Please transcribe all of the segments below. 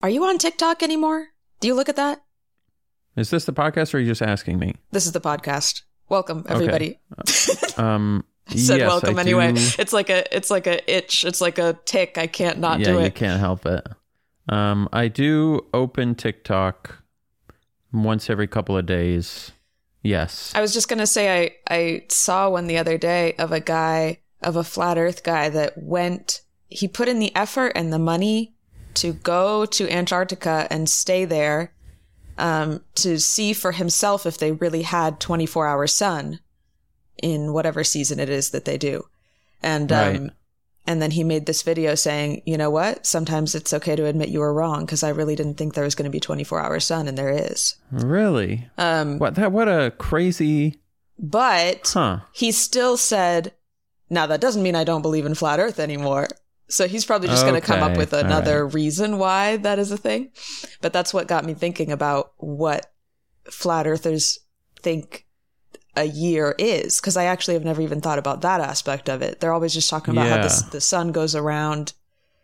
Are you on TikTok anymore? Do you look at that? Is this the podcast or are you just asking me? This is the podcast. Welcome, everybody. Okay. I said yes, welcome I anyway. do. It's like a itch. It's like a tick. I can't not do Yeah, it. you can't help it. I do open TikTok once every couple of days. Yes. I was just going to say, I saw one the other day of a flat earth guy that he put in the effort and the money to go to Antarctica and stay there to see for himself if they really had 24-hour sun in whatever season it is that they do. And Right. And then he made this video saying, you know what? Sometimes it's okay to admit you were wrong because I really didn't think there was going to be 24-hour sun, and there is. Really? What a crazy... But he still said, now that doesn't mean I don't believe in flat earth anymore. So he's probably just going to come up with another reason why that is a thing. But that's what got me thinking about what flat earthers think a year is, because I actually have never even thought about that aspect of it. They're always just talking about how the sun goes around.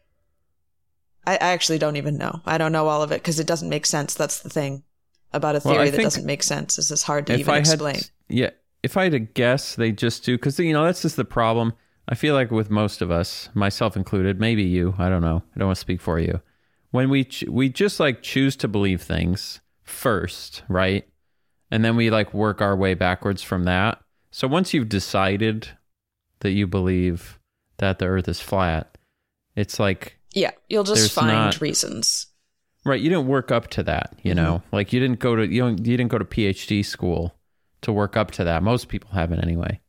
I actually don't even know. I don't know all of it because it doesn't make sense. That's the thing about a theory that doesn't make sense, is it's hard to even explain. If I had to guess, they just do, because, that's just the problem. I feel like with most of us, myself included, maybe you, I don't know. I don't want to speak for you. When we just like choose to believe things first, right? And then we like work our way backwards from that. So once you've decided that you believe that the earth is flat, it's like... Yeah, you'll just find reasons. Right, you didn't work up to that, you know? Like you didn't go to PhD school to work up to that. Most people haven't anyway.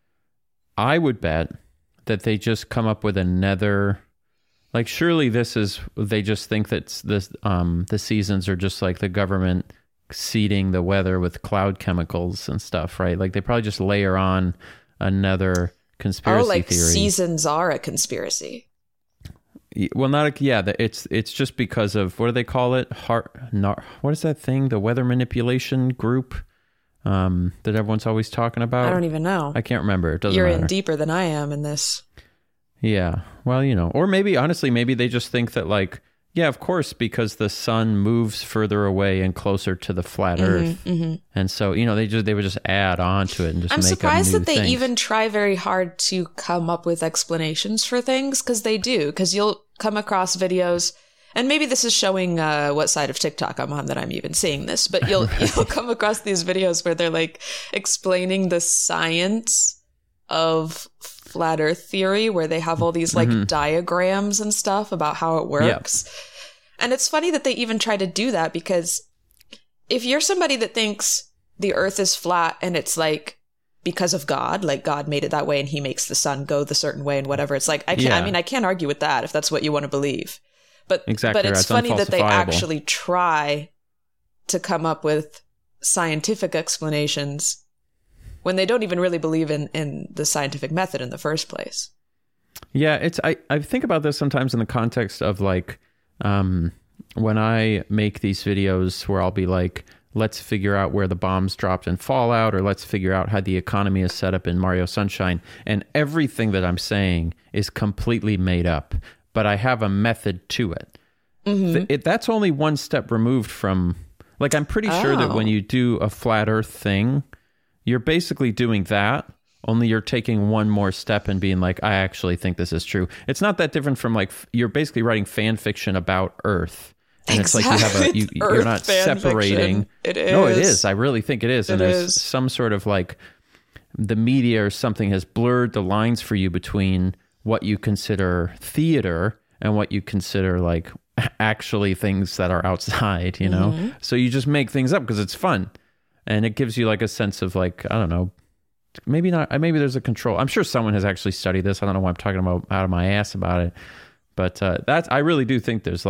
I would bet that they just come up with another... Like surely they just think that the seasons are just like the government seeding the weather with cloud chemicals and stuff, right? Like they probably just layer on another conspiracy theory. Seasons are a conspiracy. Well, it's just because of, what do they call it? What is that thing? The weather manipulation group that everyone's always talking about? I don't even know. I can't remember. It doesn't You're matter. in deeper than I am in this. Yeah. Well, or maybe, honestly, maybe they just think that like, yeah, of course, because the sun moves further away and closer to the flat Earth, and so they would just add on to it and just. I'm surprised that they even try very hard to come up with explanations for things, because they do. Because you'll come across videos, and maybe this is showing what side of TikTok I'm on that I'm even seeing this, but you'll come across these videos where they're like explaining the science of flat earth theory, where they have all these like diagrams and stuff about how it works. Yep. And it's funny that they even try to do that, because if you're somebody that thinks the earth is flat and it's like because of God, like God made it that way and he makes the sun go the certain way and whatever, it's like, I can't argue with that if that's what you want to believe. But exactly, but it's funny that they actually try to come up with scientific explanations when they don't even really believe in the scientific method in the first place. Yeah, I think about this sometimes in the context of like, when I make these videos where I'll be like, let's figure out where the bombs dropped in Fallout, or let's figure out how the economy is set up in Mario Sunshine. And everything that I'm saying is completely made up, but I have a method to it. That's only one step removed from, like, I'm pretty sure that when you do a flat earth thing, you're basically doing that, only you're taking one more step and being like, I actually think this is true. It's not that different from like, you're basically writing fan fiction about Earth. And exactly. It's like you're not separating. It is. No, it is. I really think it is. And there's is. some sort of like, the media or something has blurred the lines for you between what you consider theater and what you consider like actually things that are outside, So you just make things up because it's fun. And it gives you like a sense of like, I don't know, maybe not, maybe there's a control. I'm sure someone has actually studied this. I don't know why I'm talking about out of my ass about it. But I really do think there's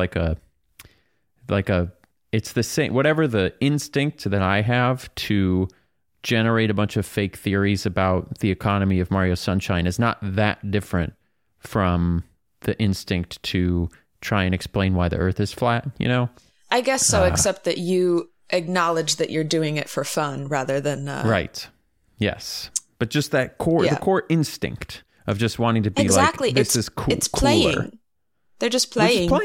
it's the same, whatever the instinct that I have to generate a bunch of fake theories about the economy of Mario Sunshine is not that different from the instinct to try and explain why the earth is flat, I guess so, except that you acknowledge that you're doing it for fun rather than... Right. Yes. But just that core, the core instinct of just wanting to be like, this is cool. It's playing. They're just playing.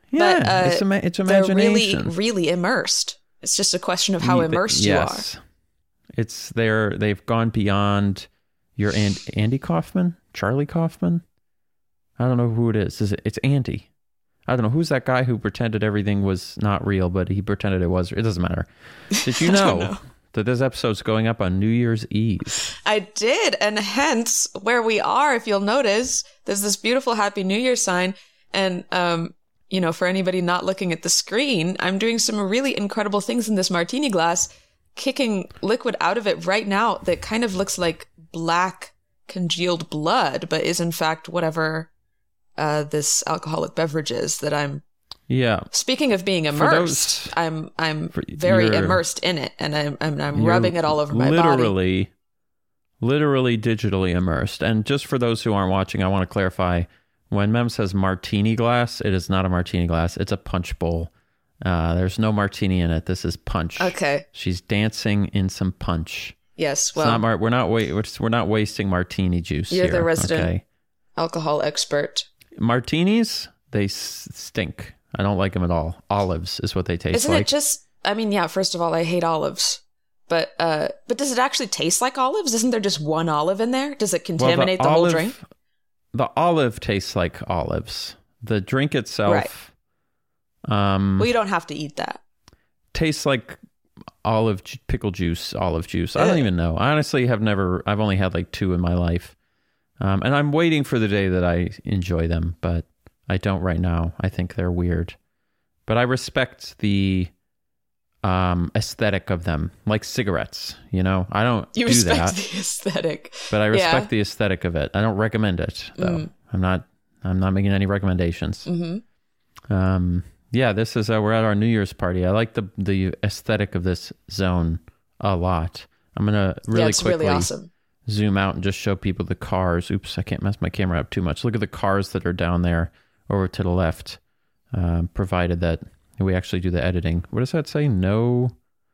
Yeah, but it's they're imagination. really, really immersed. It's just a question of how immersed you are. It's they've gone beyond your Andy Kaufman, Charlie Kaufman. I don't know who it is. It's Andy. I don't know who's that guy who pretended everything was not real, but he pretended it was. It doesn't matter. Did you know that this episode's going up on New Year's Eve? I did, and hence where we are. If you'll notice, there's this beautiful Happy New Year sign, and for anybody not looking at the screen, I'm doing some really incredible things in this martini glass, kicking liquid out of it right now that kind of looks like black congealed blood, but is in fact whatever this alcoholic beverage is that I'm. Yeah. Speaking of being immersed, I'm very immersed in it, and I'm rubbing it all over my body. Literally digitally immersed. And just for those who aren't watching, I want to clarify. When Mem says martini glass, it is not a martini glass. It's a punch bowl. There's no martini in it. This is punch. Okay. She's dancing in some punch. Yes. Well, it's not we're not wasting martini juice. You're the resident alcohol expert. Martinis, they stink. I don't like them at all. Olives is what they taste like. Isn't it just? I mean, yeah. First of all, I hate olives. But does it actually taste like olives? Isn't there just one olive in there? Does it contaminate the whole drink? The olive tastes like olives. The drink itself, right. Well, you don't have to eat that. Tastes like pickle juice, olive juice. I don't even know. I honestly I've only had like 2 in my life. And I'm waiting for the day that I enjoy them, but I don't right now. I think they're weird. But I respect the aesthetic of them, like cigarettes. I don't you do that. You respect the aesthetic, but I respect the aesthetic of it. I don't recommend it though. I'm not making any recommendations. This is we're at our New Year's party. I like the aesthetic of this zone a lot. I'm gonna quickly really awesome. Zoom out and just show people the cars. Oops, I can't mess my camera up too much. Look at the cars that are down there over to the left, provided that we actually do the editing. What does that say? No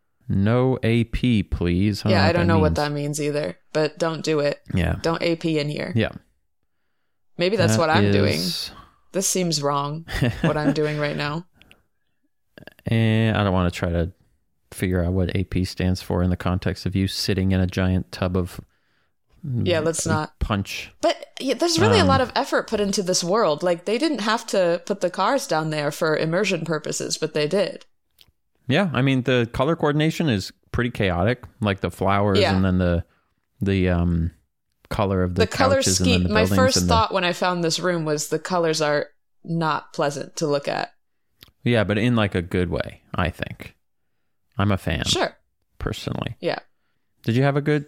AP, please. I don't know what that means either, but don't do it. Yeah. Don't AP in here. Yeah. Maybe that's what I'm doing. This seems wrong, what I'm doing right now. And I don't want to try to figure out what AP stands for in the context of you sitting in a giant tub of let's not punch. But there's really a lot of effort put into this world. Like, they didn't have to put the cars down there for immersion purposes, but they did. Yeah, I mean, the color coordination is pretty chaotic, like the flowers and then the color of the color couches scheme. And then the my first thought when I found this room was the colors are not pleasant to look at. Yeah, but in like a good way, I think. I'm a fan. Sure. Personally. Yeah. Did you have a good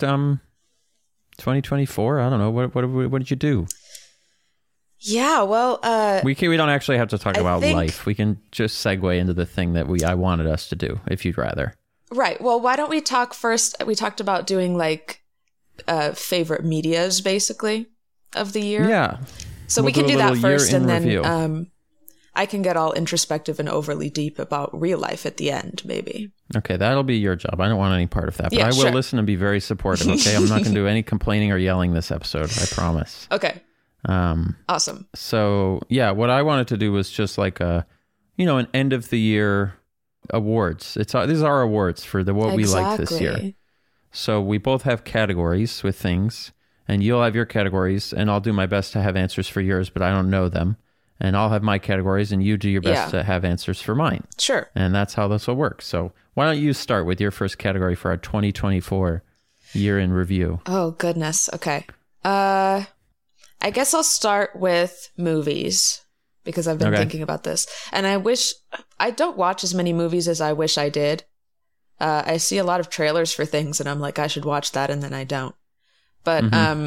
2024? I don't know. What did you do? Yeah, well, we don't actually have to talk about life. We can just segue into the thing that I wanted us to do, if you'd rather. Right. Well, why don't we talk first? We talked about doing like favorite medias, basically, of the year. Yeah. So we can do that first, and then I can get all introspective and overly deep about real life at the end, maybe. Okay, that'll be your job. I don't want any part of that, but I will listen and be very supportive, okay? I'm not going to do any complaining or yelling this episode, I promise. Okay. Awesome. So, yeah, what I wanted to do was just like an end of the year awards. These are our awards for what we liked this year. So we both have categories with things, and you'll have your categories, and I'll do my best to have answers for yours, but I don't know them. And I'll have my categories, and you do your best to have answers for mine. Sure. And that's how this will work. So why don't you start with your first category for our 2024 year in review? Oh, goodness. Okay. I guess I'll start with movies, because I've been thinking about this. And I don't watch as many movies as I wish I did. I see a lot of trailers for things, and I'm like, I should watch that, and then I don't. But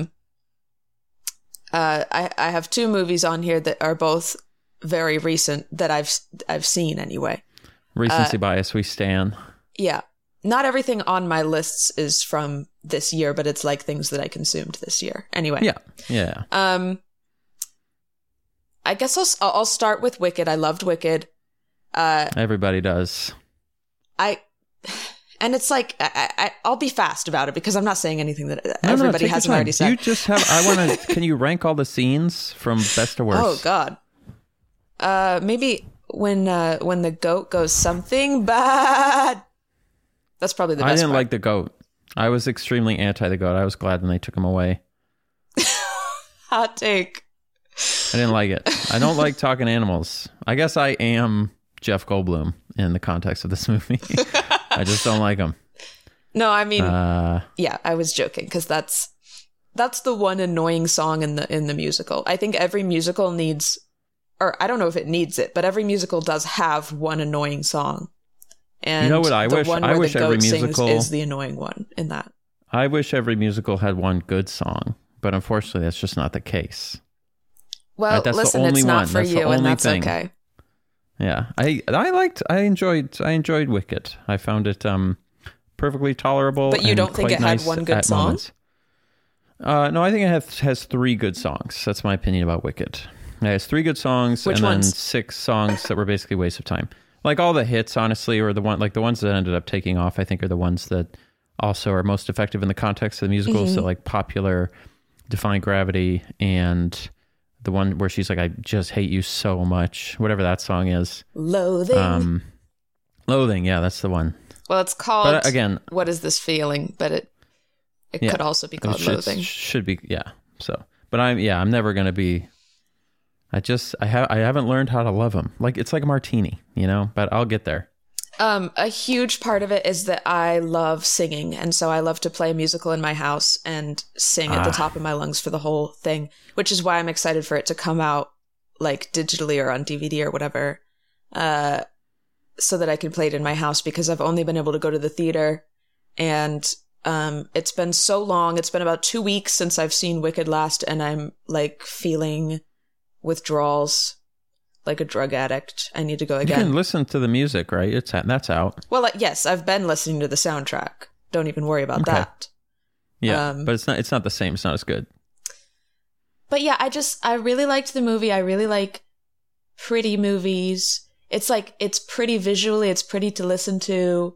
I have 2 movies on here that are both very recent that I've seen anyway. Recency bias, we stand. Yeah. Not everything on my lists is from this year, but it's like things that I consumed this year. Anyway. Yeah. I guess I'll start with Wicked. I loved Wicked. Everybody does. And it's like, I'll be fast about it because I'm not saying anything that everybody hasn't already said. You just have, can you rank all the scenes from best to worst? Oh, God. Maybe, when the goat goes something bad. That's probably the best I didn't part. like the goat. I was extremely anti the goat. I was glad when they took him away. Hot take. I didn't like it. I don't like talking animals. I guess I am Jeff Goldblum in the context of this movie. I just don't like him. No, I mean, yeah, I was joking because that's the one annoying song in the musical. I think every musical needs, or I don't know if it needs it, but every musical does have one annoying song. And you know what I wish? I wish every musical is the annoying one in that. I wish every musical had one good song, but unfortunately, that's just not the case. Well, that's listen, the only it's not one. for That's you, the and only that's thing. okay. Yeah, I enjoyed Wicked. I found it perfectly tolerable. But you and don't think quite it had nice one good at song? moments. No, I think it has 3 good songs. That's my opinion about Wicked. It has 3 good songs, Which and ones? then 6 songs that were basically a waste of time. Like all the hits, honestly, or the ones that ended up taking off, I think are the ones that also are most effective in the context of the musical. Mm-hmm. So like Popular, Defying Gravity, and the one where she's like, I just hate you so much, whatever that song is. Loathing. Loathing, yeah, that's the one. Well, it's called, But again, What Is This Feeling? But it yeah, could also be it called Loathing. should be, yeah. So, but I'm never gonna be. I haven't learned how to love them. Like it's like a martini, you know. But I'll get there. A huge part of it is that I love singing, and so I love to play a musical in my house and sing at the top of my lungs for the whole thing, which is why I'm excited for it to come out like digitally or on DVD or whatever, so that I can play it in my house, because I've only been able to go to the theater, and it's been so long. It's been about 2 weeks since I've seen Wicked last, and I'm like feeling withdrawals like a drug addict. I need to go again. You can listen to the music, right? That's out. Well, yes, I've been listening to the soundtrack. Don't even worry about Okay. that. Yeah, but it's not the same. It's not as good. But yeah, I really liked the movie. I really like pretty movies. It's like, it's pretty visually. It's pretty to listen to.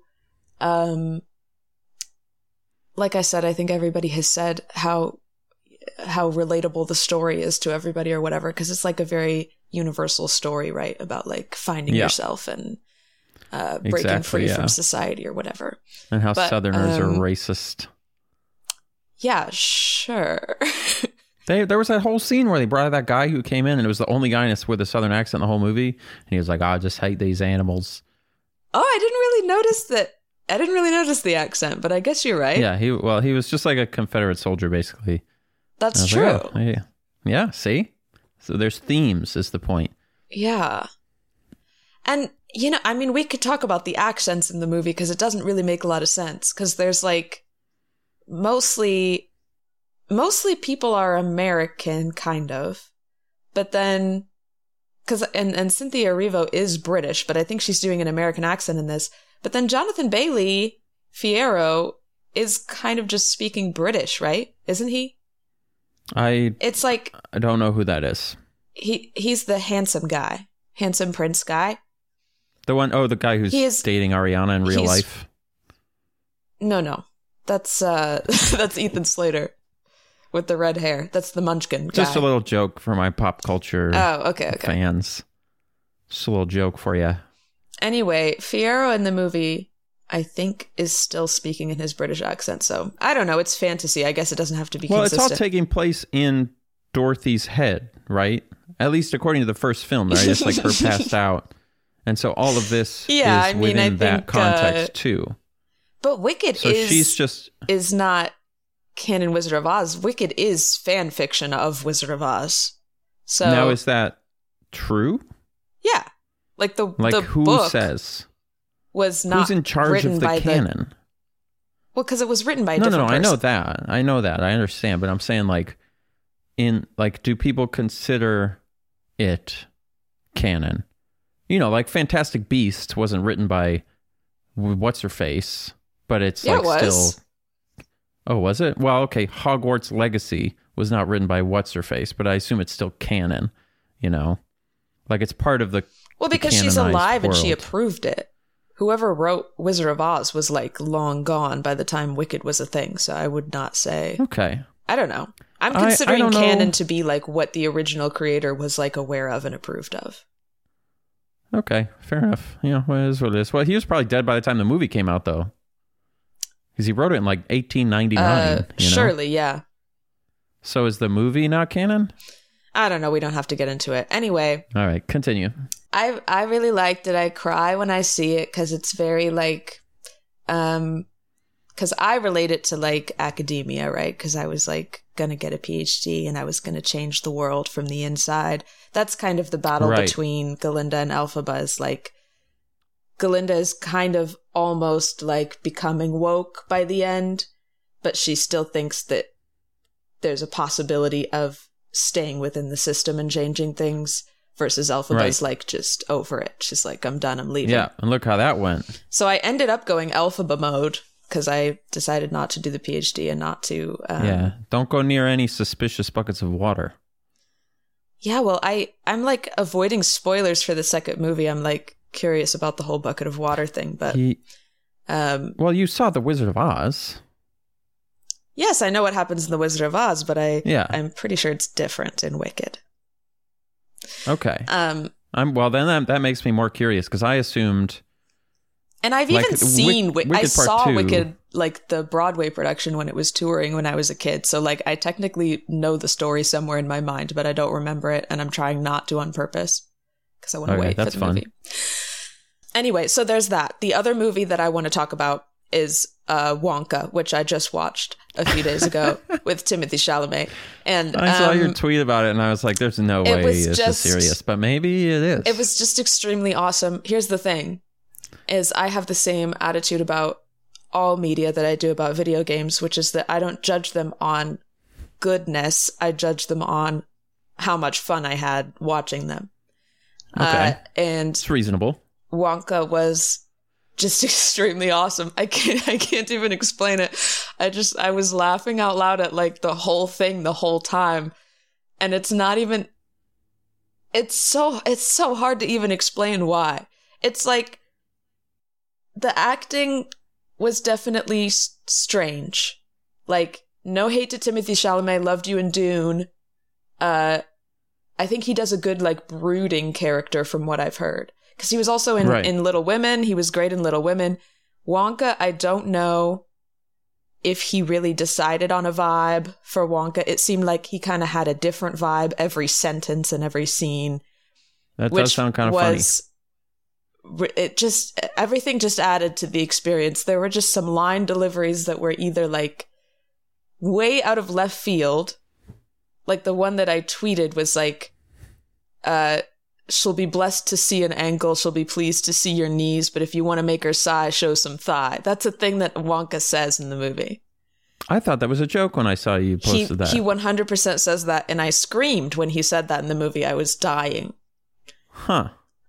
Like I said, I think everybody has said how relatable the story is to everybody or whatever, because it's like a very universal story, right? About like finding yourself and breaking free from society or whatever. And how Southerners are racist. Yeah, sure. There was that whole scene where they brought out that guy who came in, and it was the only guy with a Southern accent in the whole movie. And he was like, I just hate these animals. Oh, I didn't really notice that. I didn't really notice the accent, but I guess you're right. Yeah, he was just like a Confederate soldier, basically. That's true. Like, oh, yeah, see? So there's themes is the point. Yeah. And, you know, I mean, we could talk about the accents in the movie because it doesn't really make a lot of sense, because there's like mostly people are American, kind of. But then, and Cynthia Erivo is British, but I think she's doing an American accent in this. But then Jonathan Bailey Fierro is kind of just speaking British, right? Isn't he? It's like, I don't know who that is. He's the handsome prince guy. The guy who's dating Ariana in real life. No. That's that's Ethan Slater with the red hair. That's the Munchkin guy. Just a little joke for my pop culture fans. Just a little joke for you. Anyway, Fierro in the movie, I think, is still speaking in his British accent. So I don't know. It's fantasy. I guess it doesn't have to be consistent. It's all taking place in Dorothy's head, right? At least according to the first film, right? It's like her passed out. And so all of this is within that context too. But Wicked is not canon Wizard of Oz. Wicked is fan fiction of Wizard of Oz. So now, is that true? Yeah. Like the who book says was not who's in charge of the canon? Well, because it was written by a no. different person. I know that. I understand, but I'm saying do people consider it canon? You know, like Fantastic Beasts wasn't written by what's her face, but it's still. Oh, was it? Well, okay. Hogwarts Legacy was not written by what's her face, but I assume it's still canon. You know, like it's part of the. Well, because she's alive and she approved it. Whoever wrote Wizard of Oz was like long gone by the time Wicked was a thing, so I would not say. Okay. I don't know. I'm considering canon to be like what the original creator was like aware of and approved of. Okay, fair enough. You know, what it is what it is. Well, he was probably dead by the time the movie came out, though. Because he wrote it in like 1899. Surely, yeah. So is the movie not canon? I don't know. We don't have to get into it. Anyway. All right, continue. I really liked it. I cry when I see it because it's very like, because I relate it to like academia, right? Because I was like going to get a PhD and I was going to change the world from the inside. That's kind of the battle between Galinda and Elphaba, is like Galinda is kind of almost like becoming woke by the end, but she still thinks that there's a possibility of staying within the system and changing things, versus Elphaba's like just over it. She's like, I'm done, I'm leaving. Yeah, and look how that went. So I ended up going Elphaba mode because I decided not to do the PhD and not to... don't go near any suspicious buckets of water. Yeah, well, I'm like avoiding spoilers for the second movie. I'm like curious about the whole bucket of water thing, but... well, you saw The Wizard of Oz. Yes, I know what happens in The Wizard of Oz, but I'm pretty sure it's different in Wicked. Okay. Well, then that makes me more curious, because I assumed... And I've even seen... I saw 2. Wicked, like the Broadway production when it was touring when I was a kid. So like I technically know the story somewhere in my mind, but I don't remember it, and I'm trying not to on purpose because I want to wait for the movie. Anyway, so there's that. The other movie that I want to talk about is Wonka, which I just watched a few days ago with Timothée Chalamet. And I saw your tweet about it, and I was like, there's no way this is serious, but maybe it is. It was just extremely awesome. Here's the thing, is I have the same attitude about all media that I do about video games, which is that I don't judge them on goodness. I judge them on how much fun I had watching them. Okay. And it's reasonable. Wonka was just extremely awesome. I can't even explain it. I was laughing out loud at like the whole thing the whole time. And it's so hard to even explain why. It's like the acting was definitely strange. Like, no hate to Timothée Chalamet, loved you in Dune. I think he does a good like brooding character from what I've heard. Because he was also in Little Women. He was great in Little Women. Wonka, I don't know if he really decided on a vibe for Wonka. It seemed like he kind of had a different vibe every sentence and every scene. That does sound kind of funny. Everything just added to the experience. There were just some line deliveries that were either like way out of left field. Like the one that I tweeted was like, she'll be blessed to see an ankle, she'll be pleased to see your knees, but if you want to make her sigh, show some thigh. That's a thing that Wonka says in the movie. I thought that was a joke when I saw you posted that. He 100% says that, and I screamed when he said that in the movie. I was dying. Huh.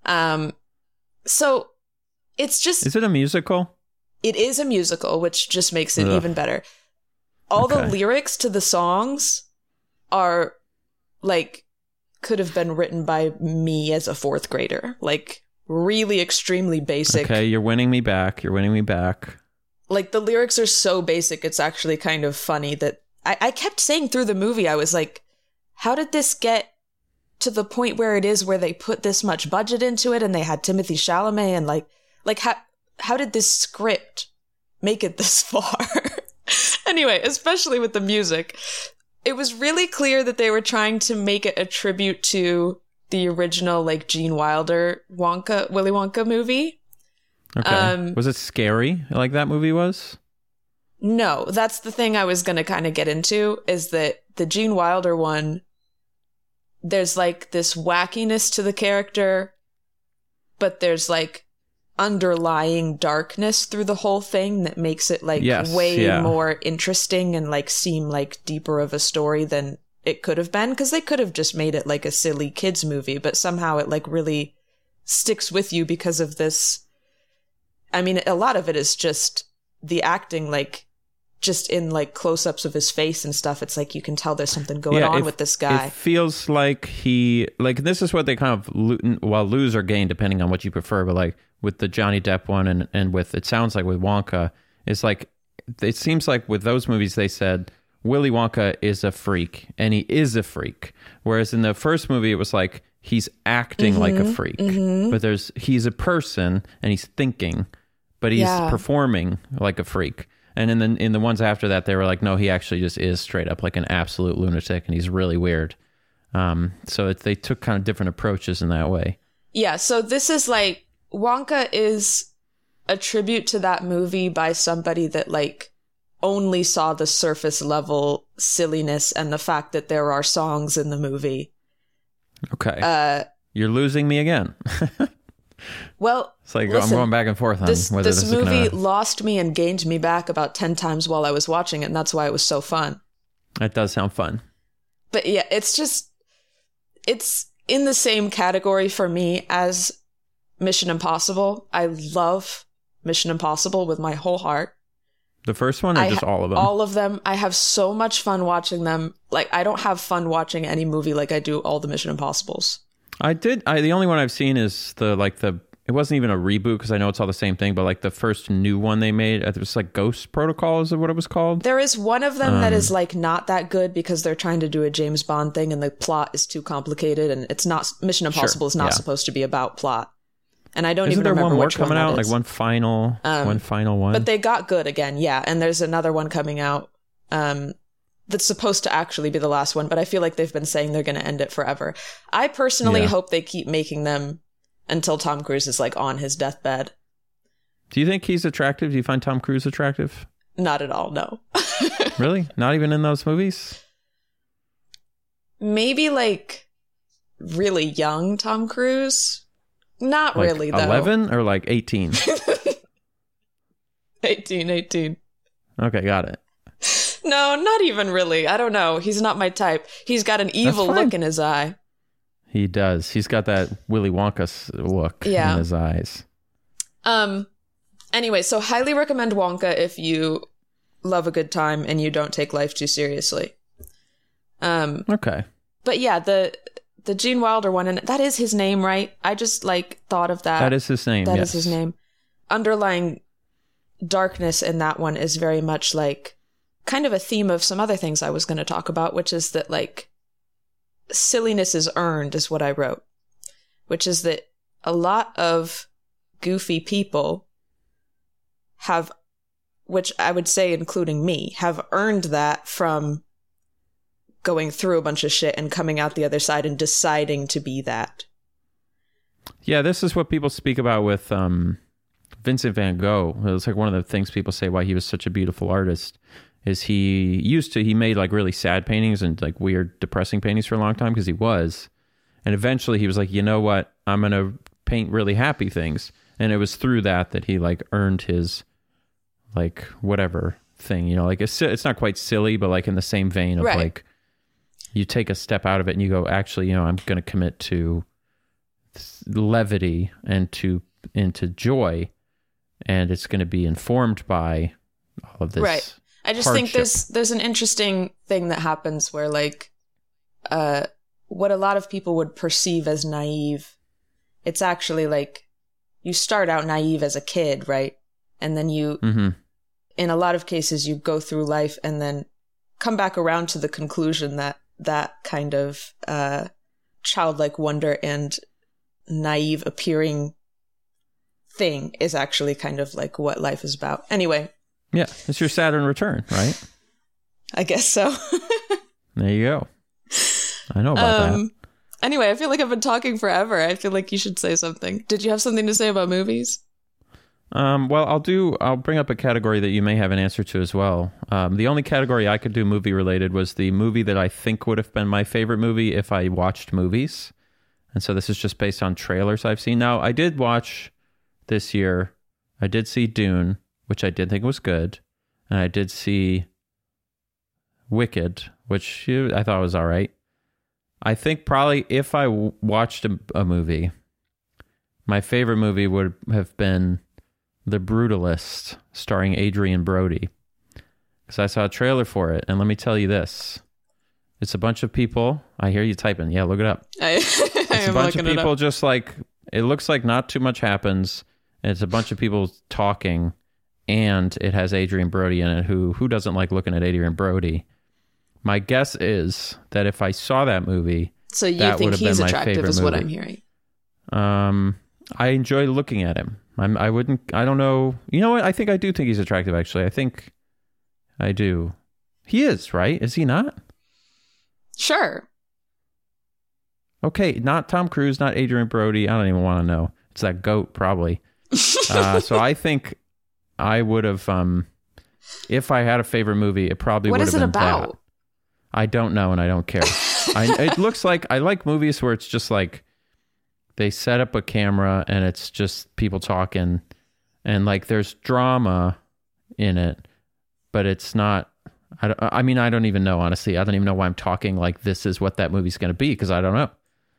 So, it's just... Is it a musical? It is a musical, which just makes it even better. All the lyrics to the songs are, like... could have been written by me as a 4th grader. Like, really extremely basic. Okay, you're winning me back. Like, the lyrics are so basic, it's actually kind of funny that... I kept saying through the movie, I was like, how did this get to the point where it is where they put this much budget into it and they had Timothée Chalamet and like how did this script make it this far? Anyway, especially with the music. It was really clear that they were trying to make it a tribute to the original, like, Gene Wilder Willy Wonka movie. Okay. Was it scary like that movie was? No, that's the thing I was going to kind of get into, is that the Gene Wilder one, there's, like, this wackiness to the character, but there's, like, underlying darkness through the whole thing that makes it like way more interesting and like seem like deeper of a story than it could have been, because they could have just made it like a silly kids movie, but somehow it like really sticks with you because of this. I mean, a lot of it is just the acting, like just in like close-ups of his face and stuff. It's like you can tell there's something going on with this guy. It feels like this is what they kind of lose or gain depending on what you prefer, but like with the Johnny Depp one and with, it sounds like with Wonka, it's like, it seems like with those movies they said Willy Wonka is a freak, and he is a freak. Whereas in the first movie it was like, he's acting like a freak, but he's a person and he's thinking, but he's performing like a freak. And in the ones after that, they were like, no, he actually just is straight up like an absolute lunatic, and he's really weird. So they took kind of different approaches in that way. Yeah, so this is like, Wonka is a tribute to that movie by somebody that like only saw the surface level silliness and the fact that there are songs in the movie. Okay. You're losing me again. Well, it's like, listen, I'm going back and forth on whether this movie lost me and gained me back about 10 times while I was watching it, and that's why it was so fun. That does sound fun. But yeah, it's in the same category for me as Mission Impossible. I love Mission Impossible with my whole heart. The first one, or just all of them? All of them. I have so much fun watching them. Like, I don't have fun watching any movie like I do all the Mission Impossibles. The only one I've seen is it wasn't even a reboot because I know it's all the same thing, but like the first new one they made, it was like Ghost Protocol is what it was called. There is one of them that is like not that good because they're trying to do a James Bond thing and the plot is too complicated, and it's not, Mission Impossible is not supposed to be about plot. And I don't even remember which one that is. Isn't there one more coming out? Like one final one? But they got good again, yeah. And there's another one coming out that's supposed to actually be the last one, but I feel like they've been saying they're going to end it forever. I personally hope they keep making them until Tom Cruise is like on his deathbed. Do you think he's attractive? Do you find Tom Cruise attractive? Not at all, no. Really? Not even in those movies? Maybe like really young Tom Cruise. Not like really, though. 11 or like 18? 18. Okay, got it. No, not even really. I don't know. He's not my type. He's got an evil look in his eye. He does. He's got that Willy Wonka look in his eyes. Anyway, so highly recommend Wonka if you love a good time and you don't take life too seriously. Okay. But yeah, the Gene Wilder one, and that is his name, right? I just like thought of that. That is his name. That is his name. Underlying darkness in that one is very much like kind of a theme of some other things I was going to talk about, which is that like silliness is earned, is what I wrote, which is that a lot of goofy people have, which I would say including me, have earned that from going through a bunch of shit and coming out the other side and deciding to be that. Yeah, this is what people speak about with Vincent van Gogh. It's like one of the things people say why he was such a beautiful artist is he made like really sad paintings and like weird depressing paintings for a long time because he was. And eventually he was like, you know what? I'm going to paint really happy things. And it was through that he like earned his like whatever thing, you know, like it's not quite silly, but like in the same vein of like, you take a step out of it and you go, actually, you know, I'm going to commit to levity and into joy, and it's going to be informed by all of this. Right. I just think there's an interesting thing that happens where like what a lot of people would perceive as naive, it's actually like you start out naive as a kid, right? And then you, in a lot of cases, you go through life and then come back around to the conclusion that kind of childlike wonder and naive appearing thing is actually kind of like what life is about. Anyway. Yeah, it's your Saturn return, right? I guess so. There you go. I know about that. Anyway, I feel like I've been talking forever. I feel like you should say something. Did you have something to say about movies? Well, I'll bring up a category that you may have an answer to as well. The only category I could do movie related was the movie that I think would have been my favorite movie if I watched movies. And so this is just based on trailers I've seen. Now, I did watch this year, I did see Dune, which I did think was good. And I did see Wicked, which I thought was all right. I think probably if I watched a movie, my favorite movie would have been The Brutalist, starring Adrian Brody. Because I saw a trailer for it, and let me tell you this. It's a bunch of people. I hear you typing. Yeah, look it up. It's a bunch of people just like, it looks like not too much happens. And it's a bunch of people talking, and it has Adrian Brody in it. Who doesn't like looking at Adrian Brody? My guess is that if I saw that movie, So you that think would have he's been my attractive favorite is what movie. I'm hearing. I enjoy looking at him. I don't know. You know what? I think I do think he's attractive, actually. I think I do. He is, right? Is he not? Sure. Okay, not Tom Cruise, not Adrian Brody. I don't even want to know. It's that goat, probably. So I think I would have, if I had a favorite movie, it probably would have been that. What is it about? I don't know, and I don't care. It looks like, I like movies where it's just like, they set up a camera and it's just people talking, and like there's drama in it, but it's not, I mean, I don't even know, honestly. I don't even know why I'm talking like this is what that movie's going to be, because I don't know.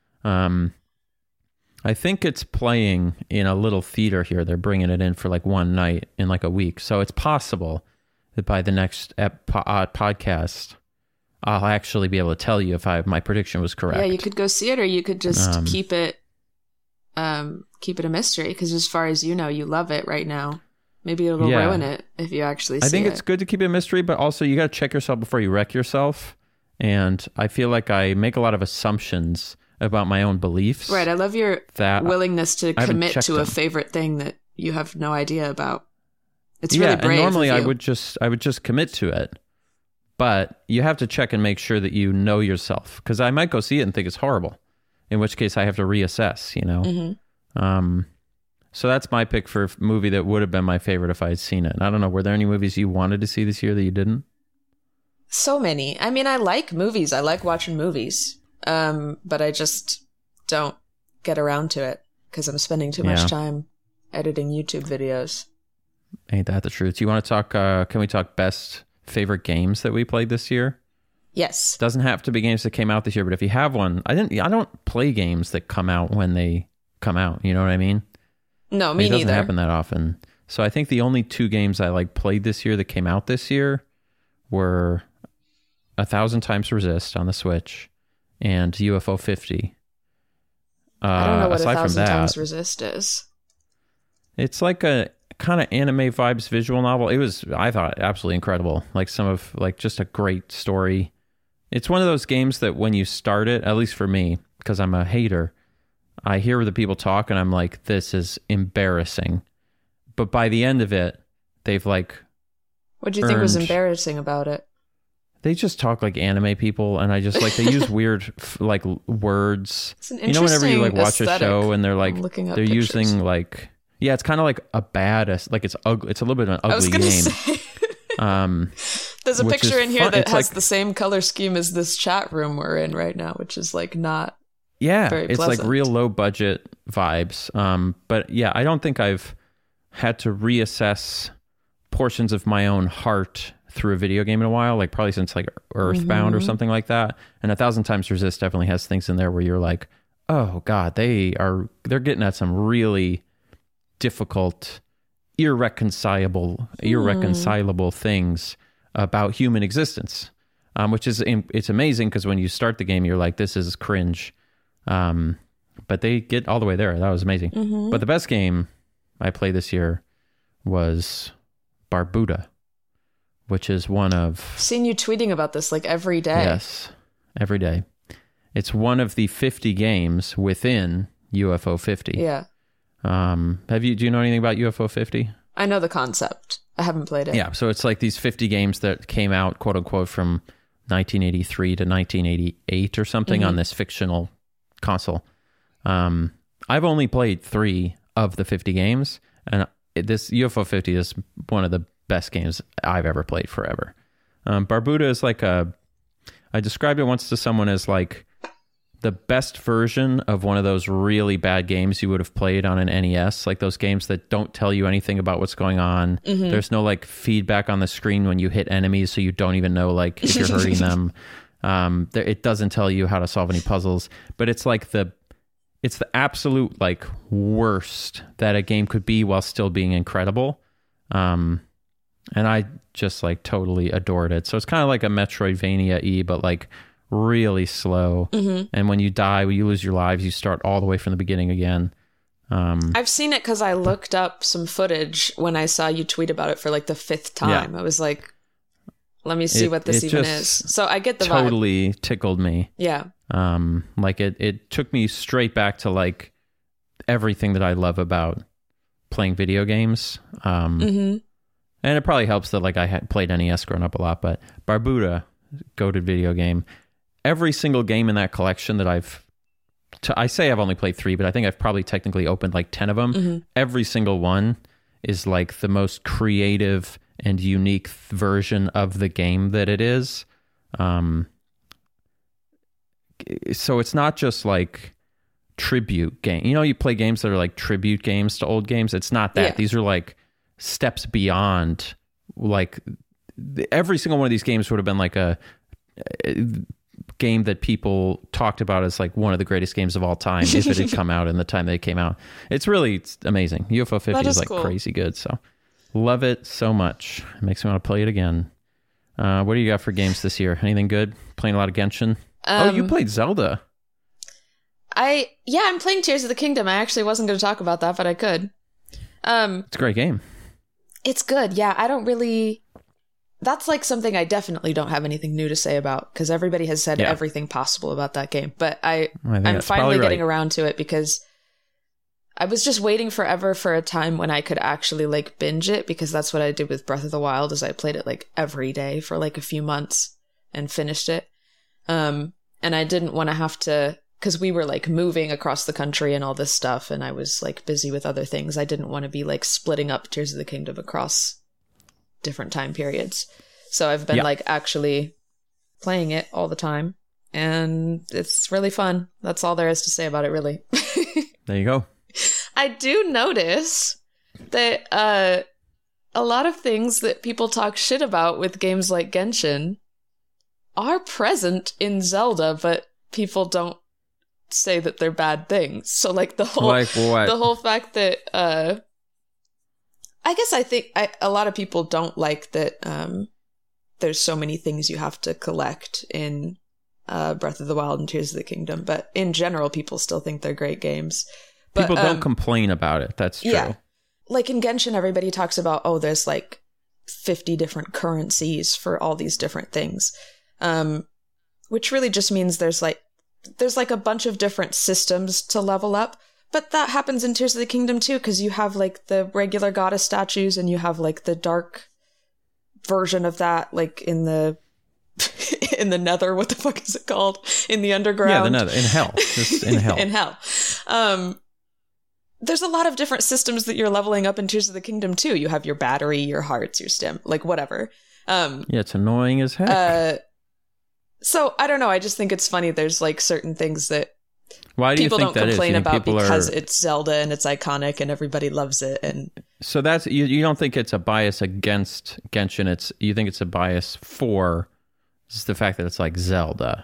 I think it's playing in a little theater here. They're bringing it in for like one night in like a week. So it's possible that by the next podcast, I'll actually be able to tell you if my prediction was correct. Yeah, you could go see it, or you could just keep it a mystery, because as far as you know, you love it right now. Maybe it'll ruin it if you actually see it. I think it's good to keep it a mystery, but also you got to check yourself before you wreck yourself. And I feel like I make a lot of assumptions about my own beliefs. Right. I love your willingness to commit to a favorite thing that you have no idea about. It's really brave. And normally of you. I would just commit to it. But you have to check and make sure that you know yourself, because I might go see it and think it's horrible, in which case I have to reassess, you know? Mm-hmm. So that's my pick for a movie that would have been my favorite if I had seen it. And I don't know, were there any movies you wanted to see this year that you didn't? So many. I mean, I like movies. I like watching movies. But I just don't get around to it because I'm spending too much time editing YouTube videos. Ain't that the truth? You want to talk, can we talk best favorite games that we played this year? Yes. Doesn't have to be games that came out this year, but if you have one, I don't play games that come out when they come out. You know what I mean? No, me neither. It doesn't happen that often. So I think the only two games I played this year that came out this year were 1,000 Times Resist on the Switch and UFO 50. I don't know what 1,000 Times Resist is. It's like a kind of anime vibes visual novel. It was, I thought, absolutely incredible. Just a great story. It's one of those games that when you start it, at least for me, because I'm a hater, I hear the people talk and I'm like, this is embarrassing. But by the end of it, they've what do you think was embarrassing about it? They just talk like anime people, and I just they use weird words. It's an interesting whenever you watch aesthetic. A show and they're they're using it's kind of like a bad, it's ugly. It's a little bit of an ugly I was gonna game. Say, there's a picture in here that has the same color scheme as this chat room we're in right now, which is not. Yeah, very it's pleasant. real low budget vibes. But yeah, I don't think I've had to reassess portions of my own heart through a video game in a while, probably since Earthbound or something like that. And 1,000 Times Resist definitely has things in there where you're like, oh God, they're getting at some really difficult, irreconcilable things about human existence, which is, it's amazing because when you start the game, you're like, this is cringe. But they get all the way there. That was amazing. Mm-hmm. But the best game I played this year was Barbuda, which is one of... I've seen you tweeting about this every day. Yes, every day. It's one of the 50 games within UFO 50. Yeah. Do you know anything about UFO 50? I know the concept. I haven't played it. Yeah, so it's these 50 games that came out, quote unquote, from 1983 to 1988 or something on this fictional console. I've only played 3 of the 50 games, and this UFO 50 is one of the best games I've ever played forever. Barbuda is I described it once to someone as the best version of one of those really bad games you would have played on an NES, those games that don't tell you anything about what's going on. Mm-hmm. There's no feedback on the screen when you hit enemies, so you don't even know if you're hurting them. It doesn't tell you how to solve any puzzles, but it's the absolute worst that a game could be while still being incredible. And I just totally adored it. So it's kind of like a Metroidvania-y, but really slow. Mm-hmm. And when you die, when you lose your lives, you start all the way from the beginning again. I've seen it because I looked up some footage when I saw you tweet about it for the 5th time. Yeah. I was let me see what this even is. So I get the vibe. Totally tickled me. Yeah. Like it took me straight back to like everything that I love about playing video games. And it probably helps that like I had played NES growing up a lot, but Barbuda, goated video game. Every single game in that collection that I say I've only played 3, but I think I've probably technically opened like 10 of them. Every single one is like the most creative and unique version of the game that it is. So it's not just like tribute game. You know, you play games that are like tribute games to old games. It's not that. Yeah. These are like steps beyond. Like every single one of these games would have been like a game that people talked about as like one of the greatest games of all time if it had come out in the time they came out. It's amazing. UFO 50 is like cool. Crazy good. So love it so much. It makes me want to play it again. What do you got for games this year? Anything good? Playing a lot of Genshin? You played Zelda. I'm playing Tears of the Kingdom. I actually wasn't going to talk about that, but I could. It's a great game. It's good. Yeah, I don't really... That's like something I definitely don't have anything new to say about, because everybody has said everything possible about that game. But I'm finally getting around to it because I was just waiting forever for a time when I could actually like binge it, because that's what I did with Breath of the Wild, is I played it like every day for like a few months and finished it. And I didn't want to have to, because we were like moving across the country and all this stuff, and I was like busy with other things. I didn't want to be like splitting up Tears of the Kingdom across different time periods. So I've been like actually playing it all the time, and it's really fun. That's all there is to say about it, really. There you go. I do notice that a lot of things that people talk shit about with games like Genshin are present in Zelda, but people don't say that they're bad things. So like the whole fact that I guess I think a lot of people don't like that there's so many things you have to collect in Breath of the Wild and Tears of the Kingdom, but in general people still think they're great games. But, people don't complain about it. That's true. Yeah. Like in Genshin, everybody talks about, there's like 50 different currencies for all these different things. Which really just means there's like a bunch of different systems to level up. But that happens in Tears of the Kingdom too, because you have like the regular goddess statues, and you have like the dark version of that, like in the Nether. What the fuck is it called? In the underground? Yeah, the Nether. In hell. Just in hell. In hell. There's a lot of different systems that you're leveling up in Tears of the Kingdom too. You have your battery, your hearts, your stem, like whatever. Yeah, it's annoying as heck. So I don't know. I just think it's funny. There's like certain things that people don't complain about because it's Zelda and it's iconic and everybody loves it. And so that's you don't think it's a bias against Genshin. You think it's a bias for just the fact that it's like Zelda.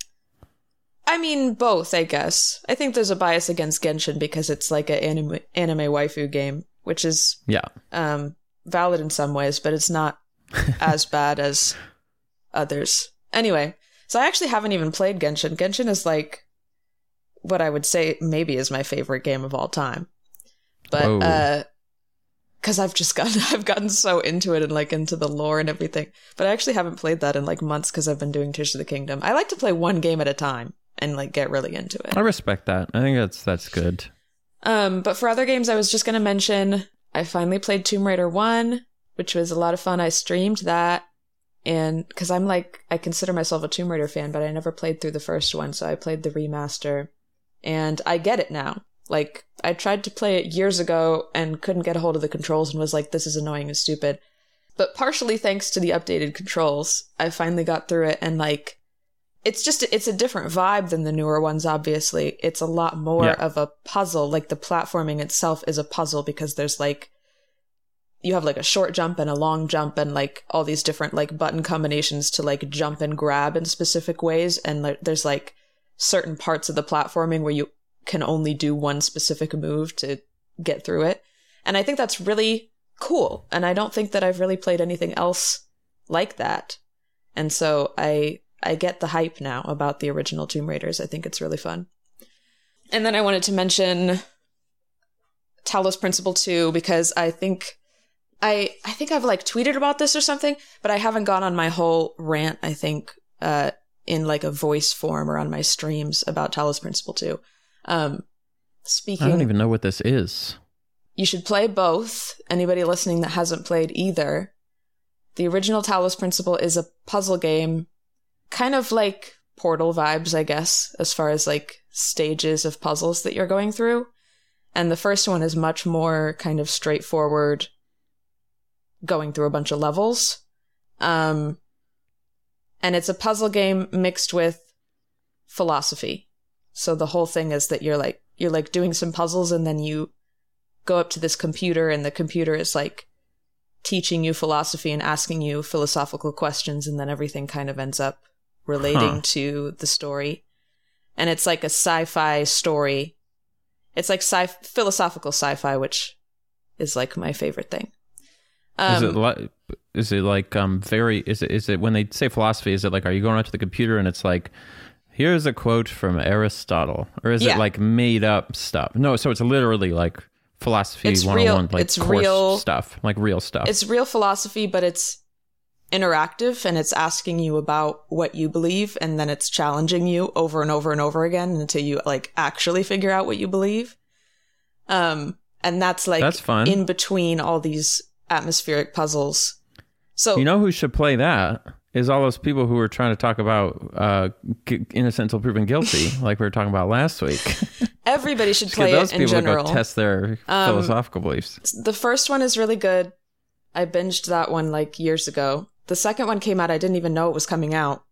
I mean, both, I guess. I think there's a bias against Genshin because it's like an anime waifu game, which is valid in some ways, but it's not as bad as others. Anyway, so I actually haven't even played Genshin. Genshin is like what I would say maybe is my favorite game of all time. But because I've gotten so into it and like into the lore and everything. But I actually haven't played that in like months because I've been doing Tears of the Kingdom. I like to play one game at a time and like get really into it. I respect that. I think that's good. But for other games I was just going to mention, I finally played Tomb Raider 1, which was a lot of fun. I streamed that. And because I consider myself a Tomb Raider fan, but I never played through the first one. So I played the remaster and I get it now. Like I tried to play it years ago and couldn't get a hold of the controls and was like, this is annoying and stupid. But partially thanks to the updated controls, I finally got through it. And like, it's a different vibe than the newer ones. Obviously, it's a lot more of a puzzle. Like the platforming itself is a puzzle because there's like, you have like a short jump and a long jump and like all these different like button combinations to like jump and grab in specific ways. And like, there's like certain parts of the platforming where you can only do one specific move to get through it. And I think that's really cool. And I don't think that I've really played anything else like that. And so I get the hype now about the original Tomb Raiders. I think it's really fun. And then I wanted to mention Talos Principle 2 because I think I've like tweeted about this or something, but I haven't gone on my whole rant, I think, in like a voice form or on my streams about Talos Principle 2. Speaking, I don't even know what this is. you should play both. Anybody listening that hasn't played either. The original Talos Principle is a puzzle game, kind of like Portal vibes, I guess, as far as like stages of puzzles that you're going through. And the first one is much more kind of straightforward, going through a bunch of levels. And it's a puzzle game mixed with philosophy. So the whole thing is that you're like doing some puzzles, and then you go up to this computer, and the computer is like teaching you philosophy and asking you philosophical questions, and then everything kind of ends up relating to the story. And it's like a sci-fi story. It's like philosophical sci-fi, which is like my favorite thing. Is it when they say philosophy, is it like, are you going out to the computer and it's like, here's a quote from Aristotle, or is it like made up stuff? No, so it's literally like philosophy 101, like it's course real stuff, like real stuff. It's real philosophy, but it's interactive, and it's asking you about what you believe, and then it's challenging you over and over and over again until you like actually figure out what you believe. And that's fun. In between all these atmospheric puzzles. So you know who should play that is all those people who were trying to talk about innocent until proven guilty, like we were talking about last week. Everybody should play it in general. To go test their philosophical beliefs. The first one is really good. I binged that one like years ago. The second one came out, I didn't even know it was coming out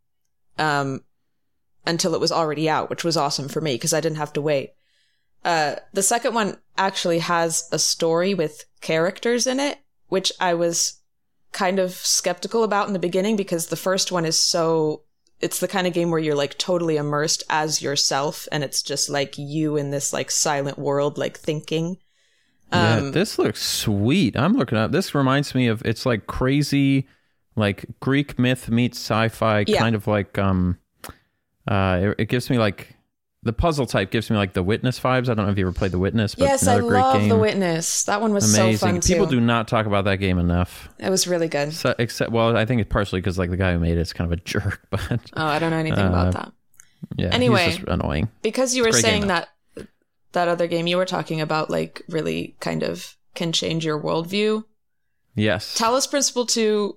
until it was already out, which was awesome for me because I didn't have to wait. The second one actually has a story with characters in it, which I was kind of skeptical about in the beginning, because the first one is it's the kind of game where you're like totally immersed as yourself, and it's just like you in this like silent world, like thinking. Yeah, this looks sweet. I'm looking up. This reminds me of, it's like crazy, like Greek myth meets sci-fi, kind of like, it gives me like, the puzzle type gives me like The Witness vibes. I don't know if you ever played The Witness, but yes, another great game. I love The Witness. That one was amazing. So fun too. People do not talk about that game enough. It was really good. So, I think it's partially because like the guy who made it's kind of a jerk, but I don't know anything about that. Yeah, anyway, he's just annoying. Because you were saying that other game you were talking about, like really kind of can change your worldview. Yes, Talos Principle 2,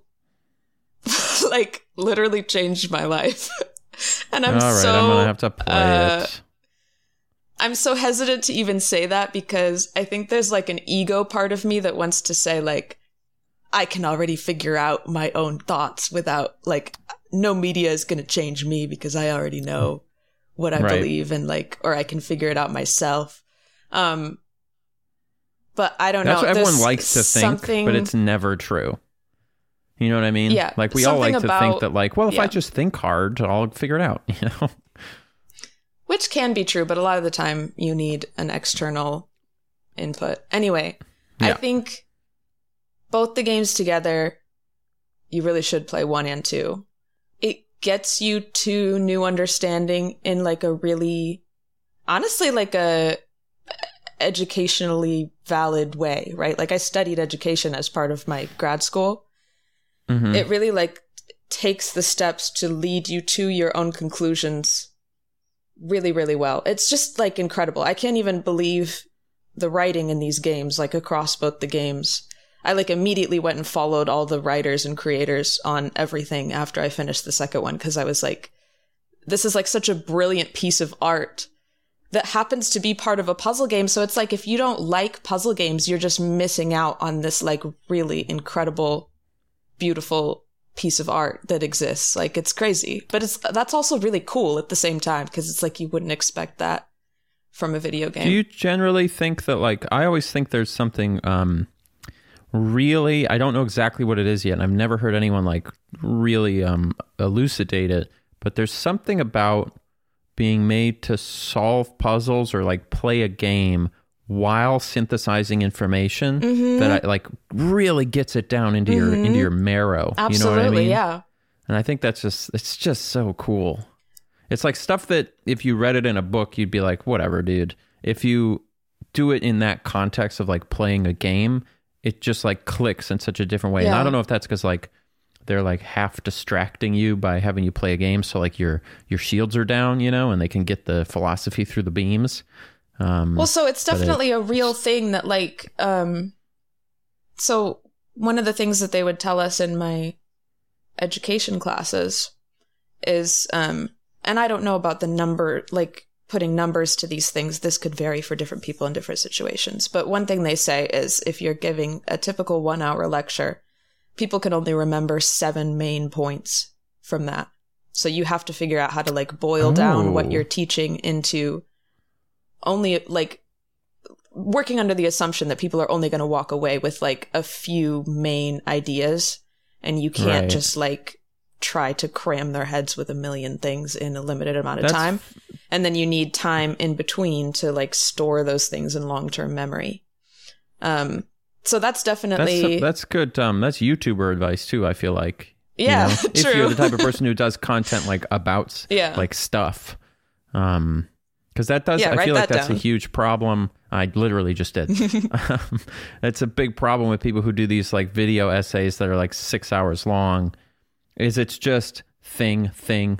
like literally changed my life. And I'm I'm gonna have to play it. I'm so hesitant to even say that, because I think there's like an ego part of me that wants to say like, I can already figure out my own thoughts without like, no media is going to change me because I already know what I believe, and like, or I can figure it out myself. But I don't know. That's what everyone likes to think, but it's never true. You know what I mean? Yeah. Like we all like to think that like, well, if I just think hard, I'll figure it out, you know? Which can be true, but a lot of the time you need an external input. Anyway, I think both the games together, you really should play 1 and 2. It gets you to new understanding in like a really, honestly, like a educationally valid way, right? Like I studied education as part of my grad school. Mm-hmm. It really like takes the steps to lead you to your own conclusions really, really well. It's just like incredible. I can't even believe the writing in these games, like across both the games. I like immediately went and followed all the writers and creators on everything after I finished the second one, because I was like, this is like such a brilliant piece of art that happens to be part of a puzzle game. So it's like, if you don't like puzzle games, you're just missing out on this like really incredible, beautiful piece of art that exists. Like it's crazy, but that's also really cool at the same time, because it's like you wouldn't expect that from a video game. Do you generally think that, like, I always think there's something really, I don't know exactly what it is yet, and I've never heard anyone like really elucidate it, but there's something about being made to solve puzzles or like play a game while synthesizing information that I like really gets it down into your marrow. Absolutely, you know what I mean? Yeah. And I think it's just so cool. It's like stuff that if you read it in a book, you'd be like, whatever, dude. If you do it in that context of like playing a game, it just like clicks in such a different way. Yeah. And I don't know if that's because like they're like half distracting you by having you play a game. So like your shields are down, and they can get the philosophy through the beams. Well, so it's definitely a real thing that like, so one of the things that they would tell us in my education classes is, and I don't know about the number, like putting numbers to these things. This could vary for different people in different situations. But one thing they say is if you're giving a typical 1 hour lecture, people can only remember 7 main points from that. So you have to figure out how to like boil down what you're teaching into only like working under the assumption that people are only going to walk away with like a few main ideas, and you can't just like try to cram their heads with a million things in a limited amount of time. And then you need time in between to like store those things in long-term memory. So that's definitely... That's good. That's YouTuber advice too, I feel like. Yeah, true. If you're the type of person who does content like about like stuff. Because that does, I feel like that's a huge problem. I literally just did. That's a big problem with people who do these like video essays that are like 6 hours long, is it's just thing. And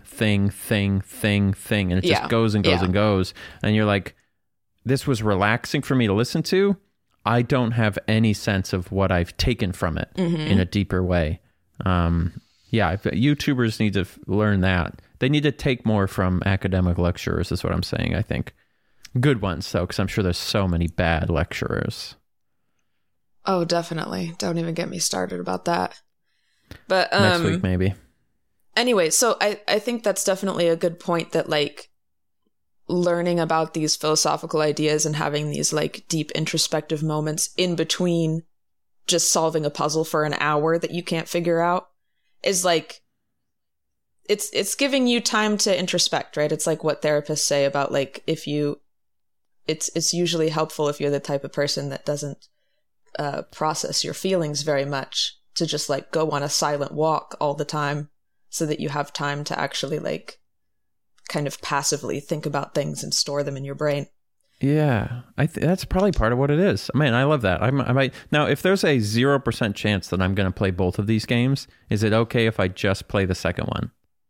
it just goes and goes and goes. And you're like, this was relaxing for me to listen to. I don't have any sense of what I've taken from it in a deeper way. YouTubers need to learn that. They need to take more from academic lecturers, is what I'm saying, I think. Good ones, though, because I'm sure there's so many bad lecturers. Oh, definitely. Don't even get me started about that. But next week, maybe. Anyway, so I think that's definitely a good point that, like, learning about these philosophical ideas and having these, like, deep introspective moments in between just solving a puzzle for an hour that you can't figure out is, like... It's giving you time to introspect, right? It's like what therapists say about like it's usually helpful if you're the type of person that doesn't process your feelings very much to just like go on a silent walk all the time so that you have time to actually like kind of passively think about things and store them in your brain. Yeah, that's probably part of what it is. Man, I love that. I might now, if there's a 0% chance that I'm going to play both of these games, is it okay if I just play the second one?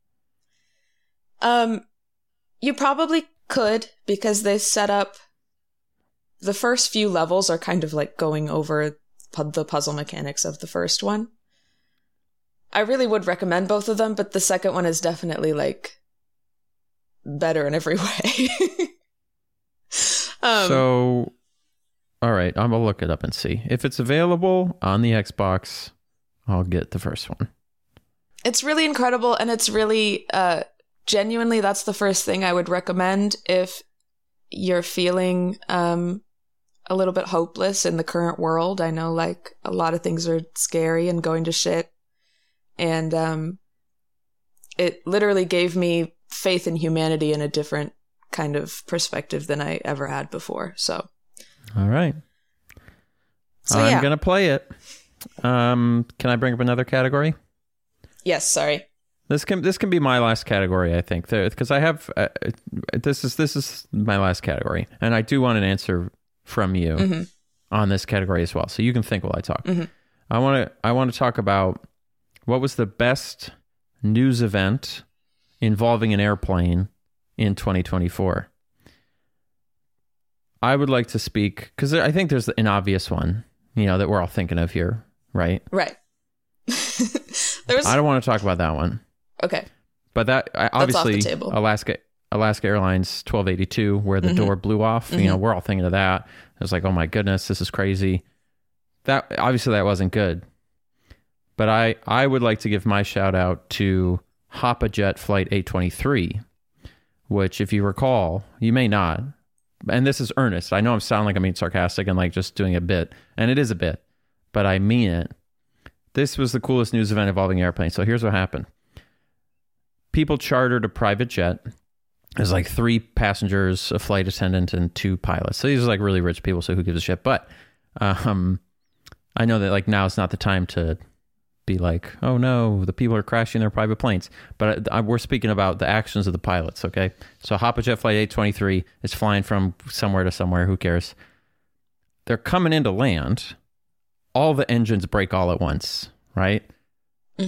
You probably could, because they set up the first few levels are kind of like going over the puzzle mechanics of the first one. I really would recommend both of them, but the second one is definitely like better in every way. So, all right, I'm gonna look it up and see if it's available on the Xbox. I'll get the first one. It's really incredible, and it's really genuinely, that's the first thing I would recommend if you're feeling a little bit hopeless in the current world. I know like a lot of things are scary and going to shit, and it literally gave me faith in humanity in a different kind of perspective than I ever had before. So all right, so I'm gonna play it. Can I bring up another category? Yes, sorry. This can be my last category, I think, because I have this is my last category, and I do want an answer from you on this category as well. So you can think while I talk. I want to talk about what was the best news event involving an airplane in 2024. I would like to speak because I think there's an obvious one, that we're all thinking of here, right? Right. I don't want to talk about that one. Okay. But that obviously that's off the table. Alaska Airlines 1282, where the door blew off. We're all thinking of that. It was like, oh my goodness, this is crazy. That obviously that wasn't good. But I would like to give my shout out to HopaJet Flight 823, which, if you recall, you may not, and this is earnest. I know I'm sounding like I'm being sarcastic and like just doing a bit, and it is a bit, but I mean it. This was the coolest news event involving airplanes. So here's what happened. People chartered a private jet. There's like 3 passengers, a flight attendant, and 2 pilots. So these are like really rich people, so who gives a shit? But I know that like now it's not the time to be like, oh no, the people are crashing their private planes. But we're speaking about the actions of the pilots, okay? So HopaJet Flight 823 is flying from somewhere to somewhere, who cares? They're coming into land. All the engines break all at once, right?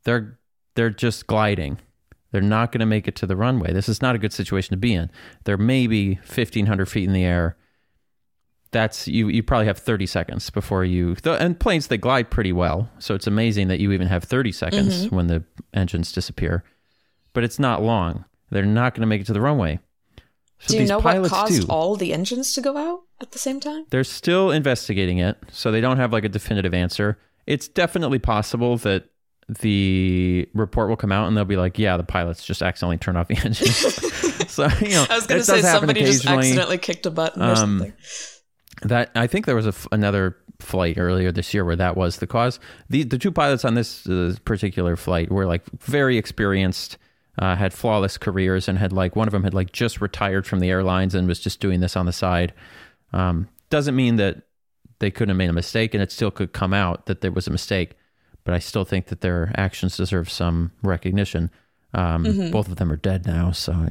they're just gliding. They're not going to make it to the runway. This is not a good situation to be in. They're maybe 1,500 feet in the air. That's you probably have 30 seconds before and planes, they glide pretty well. So it's amazing that you even have 30 seconds when the engines disappear. But it's not long. They're not going to make it to the runway. So do you know what caused all the engines to go out at the same time? They're still investigating it, so they don't have like a definitive answer. It's definitely possible that the report will come out and they'll be like, yeah, the pilots just accidentally turned off the engine. So, I was going to say somebody just accidentally kicked a button or something. That I think there was another flight earlier this year where that was the cause. The two pilots on this particular flight were like very experienced, had flawless careers, and had like one of them had like just retired from the airlines and was just doing this on the side. Doesn't mean that they couldn't have made a mistake, and it still could come out that there was a mistake. But I still think that their actions deserve some recognition. Both of them are dead now, so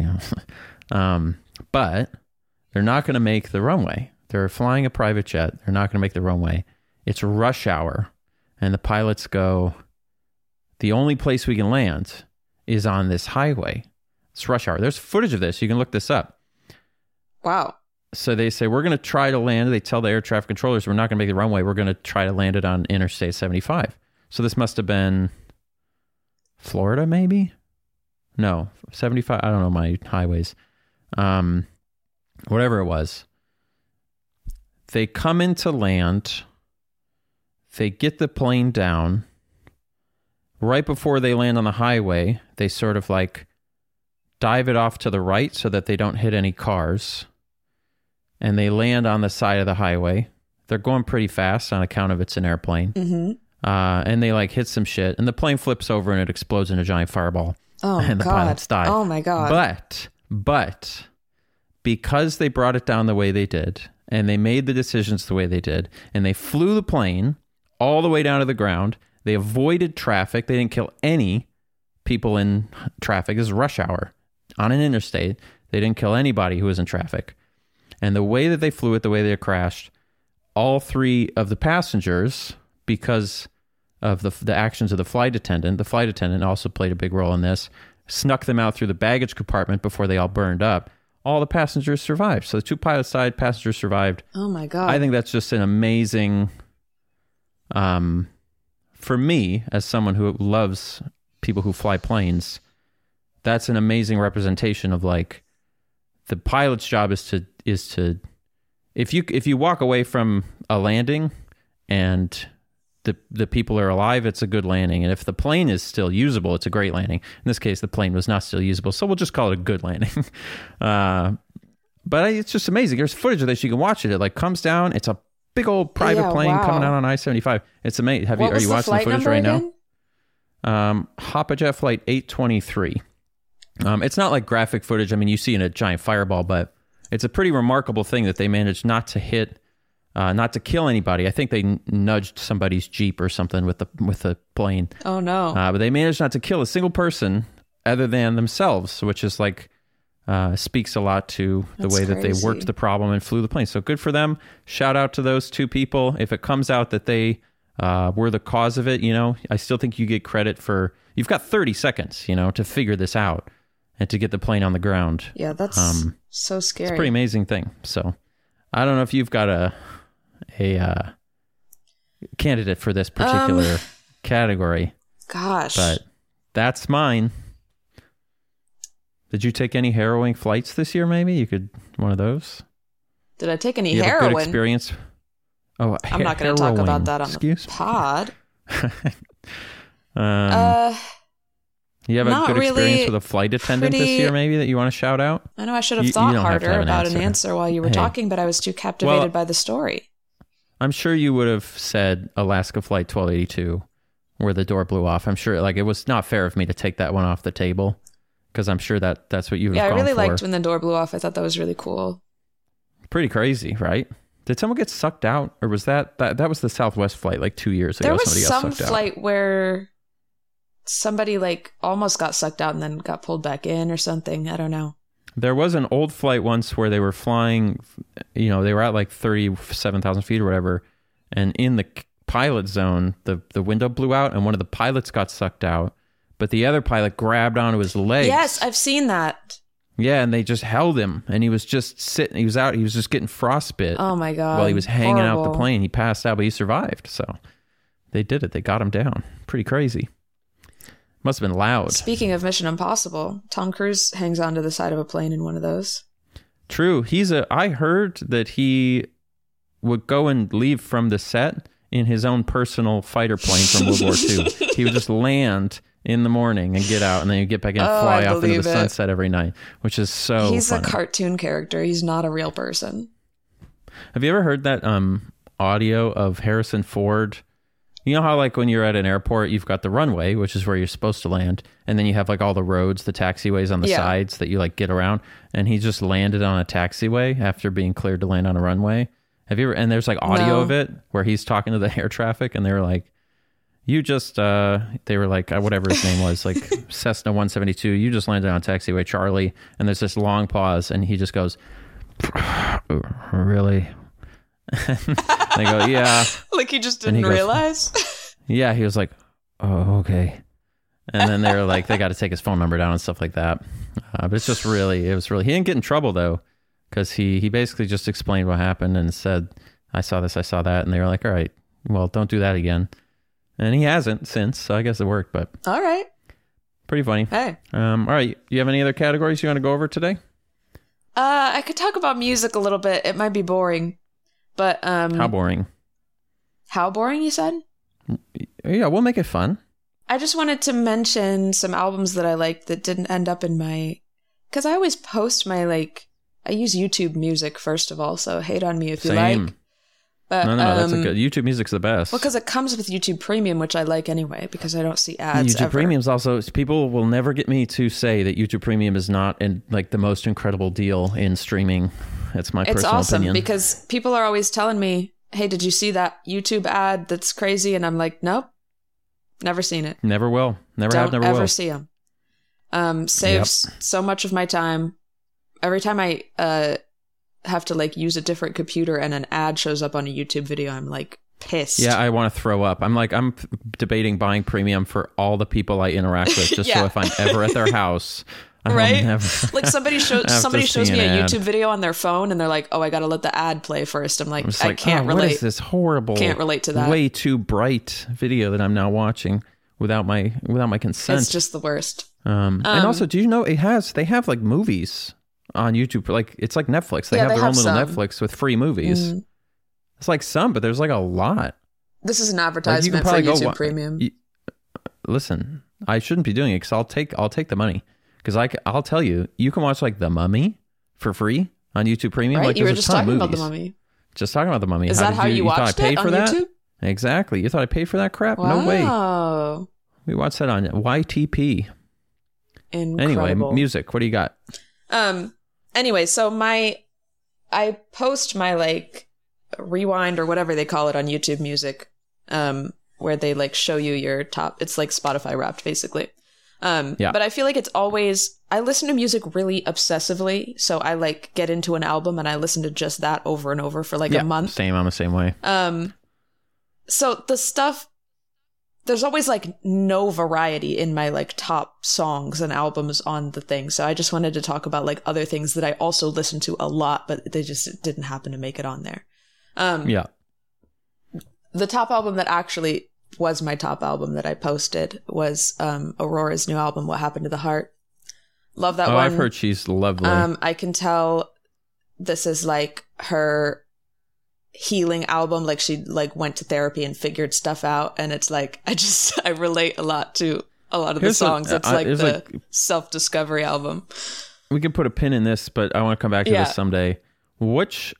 but they're not going to make the runway. They're flying a private jet. They're not going to make the runway. It's rush hour, and the pilots go, the only place we can land is on this highway. It's rush hour. There's footage of this. You can look this up. Wow. So they say, we're going to try to land. They tell the air traffic controllers, we're not going to make the runway. We're going to try to land it on Interstate 75. So this must have been Florida, maybe? No, 75. I don't know my highways. Whatever it was. They come into land. They get the plane down. Right before they land on the highway, they sort of like dive it off to the right so that they don't hit any cars. And they land on the side of the highway. They're going pretty fast on account of it's an airplane. And they like hit some shit. And the plane flips over and it explodes in a giant fireball. Oh, and the pilots die. Oh, my God. But because they brought it down the way they did, and they made the decisions the way they did, and they flew the plane all the way down to the ground, they avoided traffic. They didn't kill any people in traffic. This is rush hour on an interstate. They didn't kill anybody who was in traffic. And the way that they flew it, the way they crashed, all three of the passengers, because of the actions of the flight attendant also played a big role in this, snuck them out through the baggage compartment before they all burned up. All the passengers survived. So the two pilots died, passengers survived. Oh my God. I think that's just an amazing, for me, as someone who loves people who fly planes, that's an amazing representation of like, the pilot's job is to if you walk away from a landing and the people are alive, it's a good landing. And if the plane is still usable, it's a great landing. In this case, the plane was not still usable, so we'll just call it a good landing. But it's just amazing. There's footage of this. You can watch it. It like comes down. It's a big old private plane coming out on I-75. It's amazing. Are you watching the footage right now? Hoppajet Flight 823. It's not like graphic footage. I mean, you see in a giant fireball, but it's a pretty remarkable thing that they managed not to hit, not to kill anybody. I think they nudged somebody's Jeep or something with the plane. Oh no! But they managed not to kill a single person other than themselves, which is like speaks a lot to the way that they worked the problem and flew the plane. So good for them. Shout out to those two people. If it comes out that they were the cause of it, I still think you get credit for. You've got 30 seconds, to figure this out and to get the plane on the ground. Yeah, that's so scary. It's a pretty amazing thing. So I don't know if you've got a candidate for this particular category. Gosh. But that's mine. Did you take any harrowing flights this year, maybe? You could, one of those? Did I take any you heroin? Have a good experience? Oh, I'm not going to talk about that on the pod. You have a good experience with a flight attendant this year, maybe, that you want to shout out? I know I should have thought harder about an answer while you were talking, but I was too captivated by the story. I'm sure you would have said Alaska Flight 1282, where the door blew off. I'm sure, it was not fair of me to take that one off the table, because I'm sure that's what you would have gone for. Yeah, I really liked when the door blew off. I thought that was really cool. Pretty crazy, right? Did someone get sucked out, or was that was the Southwest flight 2 years ago? There was some flight where somebody almost got sucked out and then got pulled back in or something. I don't know. There was an old flight once where they were flying, they were at 37,000 feet or whatever, and in the pilot zone, the window blew out and one of the pilots got sucked out, but the other pilot grabbed onto his legs. Yes, I've seen that. Yeah, and they just held him, and he was just sitting. He was out. He was just getting frostbite. Oh my God! While he was hanging out Horrible. the plane, he passed out, but he survived. So they did it. They got him down. Pretty crazy. Must have been loud. Speaking of Mission Impossible, Tom Cruise hangs onto the side of a plane in one of those. True. I heard that he would go and leave from the set in his own personal fighter plane from World War II. He would just land in the morning and get out, and then he'd get back and fly off into the sunset every night, which is so He's funny. a cartoon character. He's not a real person. Have you ever heard that audio of Harrison Ford? You know how like when you're at an airport, you've got the runway, which is where you're supposed to land, and then you have like all the roads, the taxiways on the sides that you like get around, and he just landed on a taxiway after being cleared to land on a runway. Have you ever? And there's like audio of it where he's talking to the air traffic, and they're like, you just, they were like, whatever his name was, like Cessna 172, you just landed on taxiway, Charlie. And there's this long pause, and he just goes, really? They go, yeah. Like he just didn't realize? Yeah, he was like, oh, okay. And then they were like, they got to take his phone number down and stuff like that. But it's just really, he didn't get in trouble though, because he basically just explained what happened and said, I saw this, I saw that. And they were like, all right, well, don't do that again. And he hasn't since, so I guess it worked, but all right. Pretty funny. Hey. All right. You have any other categories you want to go over today? I could talk about music a little bit. It might be boring, but How boring? How boring, you said? Yeah, we'll make it fun. I just wanted to mention some albums that I liked that didn't end up in my... Because I always post my, I use YouTube Music, first of all, so hate on me if you like. But, no, that's a good... YouTube Music's the best. Well, because it comes with YouTube Premium, which I like anyway, because I don't see ads YouTube Premium's also... People will never get me to say that YouTube Premium is not the most incredible deal in streaming. It's my personal opinion. It's awesome, because people are always telling me, hey, did you see that YouTube ad that's crazy? And I'm like, nope, never seen it. Never will. Never have, never will. Don't ever see them. Saves so much of my time. Every time I have to use a different computer and an ad shows up on a YouTube video, I'm pissed. Yeah, I want to throw up. I'm debating buying premium for all the people I interact with, just so if I'm ever at their house... Right? Somebody shows me a YouTube video on their phone and they're like, oh, I got to let the ad play first. I'm like, I can't relate. What is this horrible, can't relate to that. Way too bright video that I'm now watching without my consent. It's just the worst. And also, do you know they have movies on YouTube? It's like Netflix. They have their own little Netflix with free movies. Mm. It's some, but there's a lot. This is an advertisement for YouTube Premium. Listen, I shouldn't be doing it because I'll take the money. Because I'll tell you, you can watch The Mummy for free on YouTube Premium. Right, you were just talking about The Mummy. Just talking about The Mummy. Is that how you watched it on YouTube? Exactly. You thought I paid for that crap? Wow. No way. We watched that on YTP. Incredible. Anyway, music. What do you got? Anyway, so I post my rewind or whatever they call it on YouTube Music, where they show you your top. It's like Spotify Wrapped, basically. But I feel it's always, I listen to music really obsessively. So I get into an album and I listen to just that over and over for a month. Same. I'm the same way. So the stuff, there's always no variety in my top songs and albums on the thing. So I just wanted to talk about other things that I also listen to a lot, but they just didn't happen to make it on there. The top album that actually was my top album that I posted was Aurora's new album, What Happened to the Heart. Love that one. I've heard she's lovely. I can tell this is her healing album. She went to therapy and figured stuff out, and it's I relate a lot to a lot of the songs. It's the self-discovery album. We can put a pin in this, but I want to come back to this someday. Which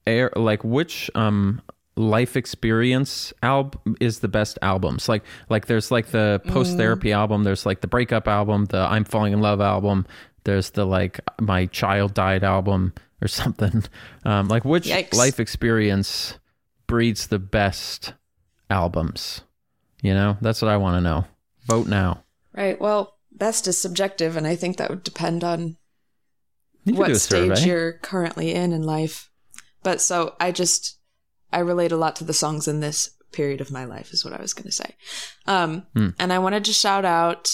life experience album is the best albums? There's the post-therapy album, there's the breakup album, the I'm falling in love album, there's the my child died album or something. Which Yikes. life experience breeds the best albums? That's what I want to know. Vote now. Right. Well, best is subjective, and I think that would depend on what stage you're currently in life. But so I relate a lot to the songs in this period of my life is what I was going to say. And I wanted to shout out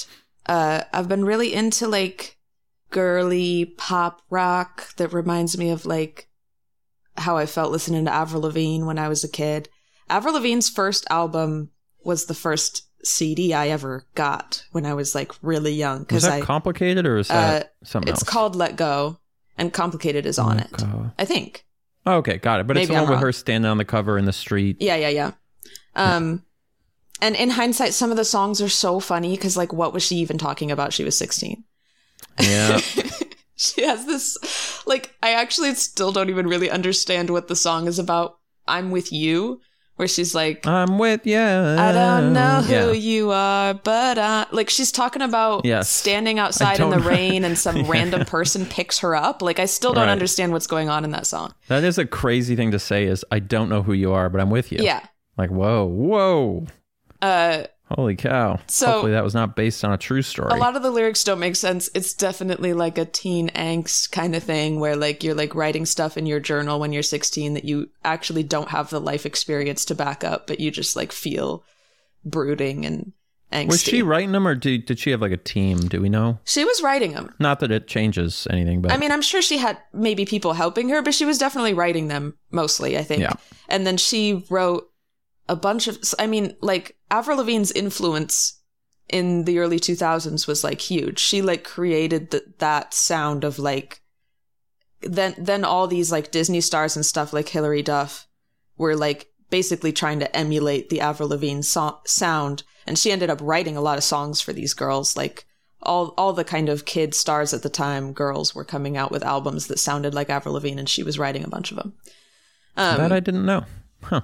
I've been really into like girly pop rock that reminds me of like how I felt listening to Avril Lavigne when I was a kid. Avril Lavigne's first album was the first CD I ever got when I was like really young. Was that Complicated or is that something else? It's called Let Go, and Complicated is on it, I think. Oh, okay, got it. But maybe it's the one with her standing on the cover in the street. Yeah. And in hindsight, some of the songs are so funny because like, what was she even talking about? She was 16. Yeah. She has this, like, I actually still don't even really understand what the song is about. I'm With You. Where she's like, I'm with you. I don't know who you are, but like she's talking about standing outside in the rain and some random person picks her up. Like I still don't understand what's going on in that song. That is a crazy thing to say is I don't know who you are, but I'm with you. Yeah. Like, whoa. Holy cow. So hopefully that was not based on a true story. A lot of the lyrics don't make sense. It's definitely like a teen angst kind of thing where like you're like writing stuff in your journal when you're 16 that you actually don't have the life experience to back up, but you just like feel brooding and angsty. Was she writing them or did she have like a team? Do we know? She was writing them. Not that it changes anything, but... I mean, I'm sure she had maybe people helping her, but she was definitely writing them mostly, I think. Yeah. And then she wrote a bunch of... I mean, like, Avril Lavigne's influence in the early 2000s was, like, huge. She, like, created that sound of, like... Then all these, like, Disney stars and stuff, like Hilary Duff, were, like, basically trying to emulate the Avril Lavigne sound. And she ended up writing a lot of songs for these girls. Like, all the kind of kid stars at the time, girls, were coming out with albums that sounded like Avril Lavigne, and she was writing a bunch of them. That I didn't know. Huh.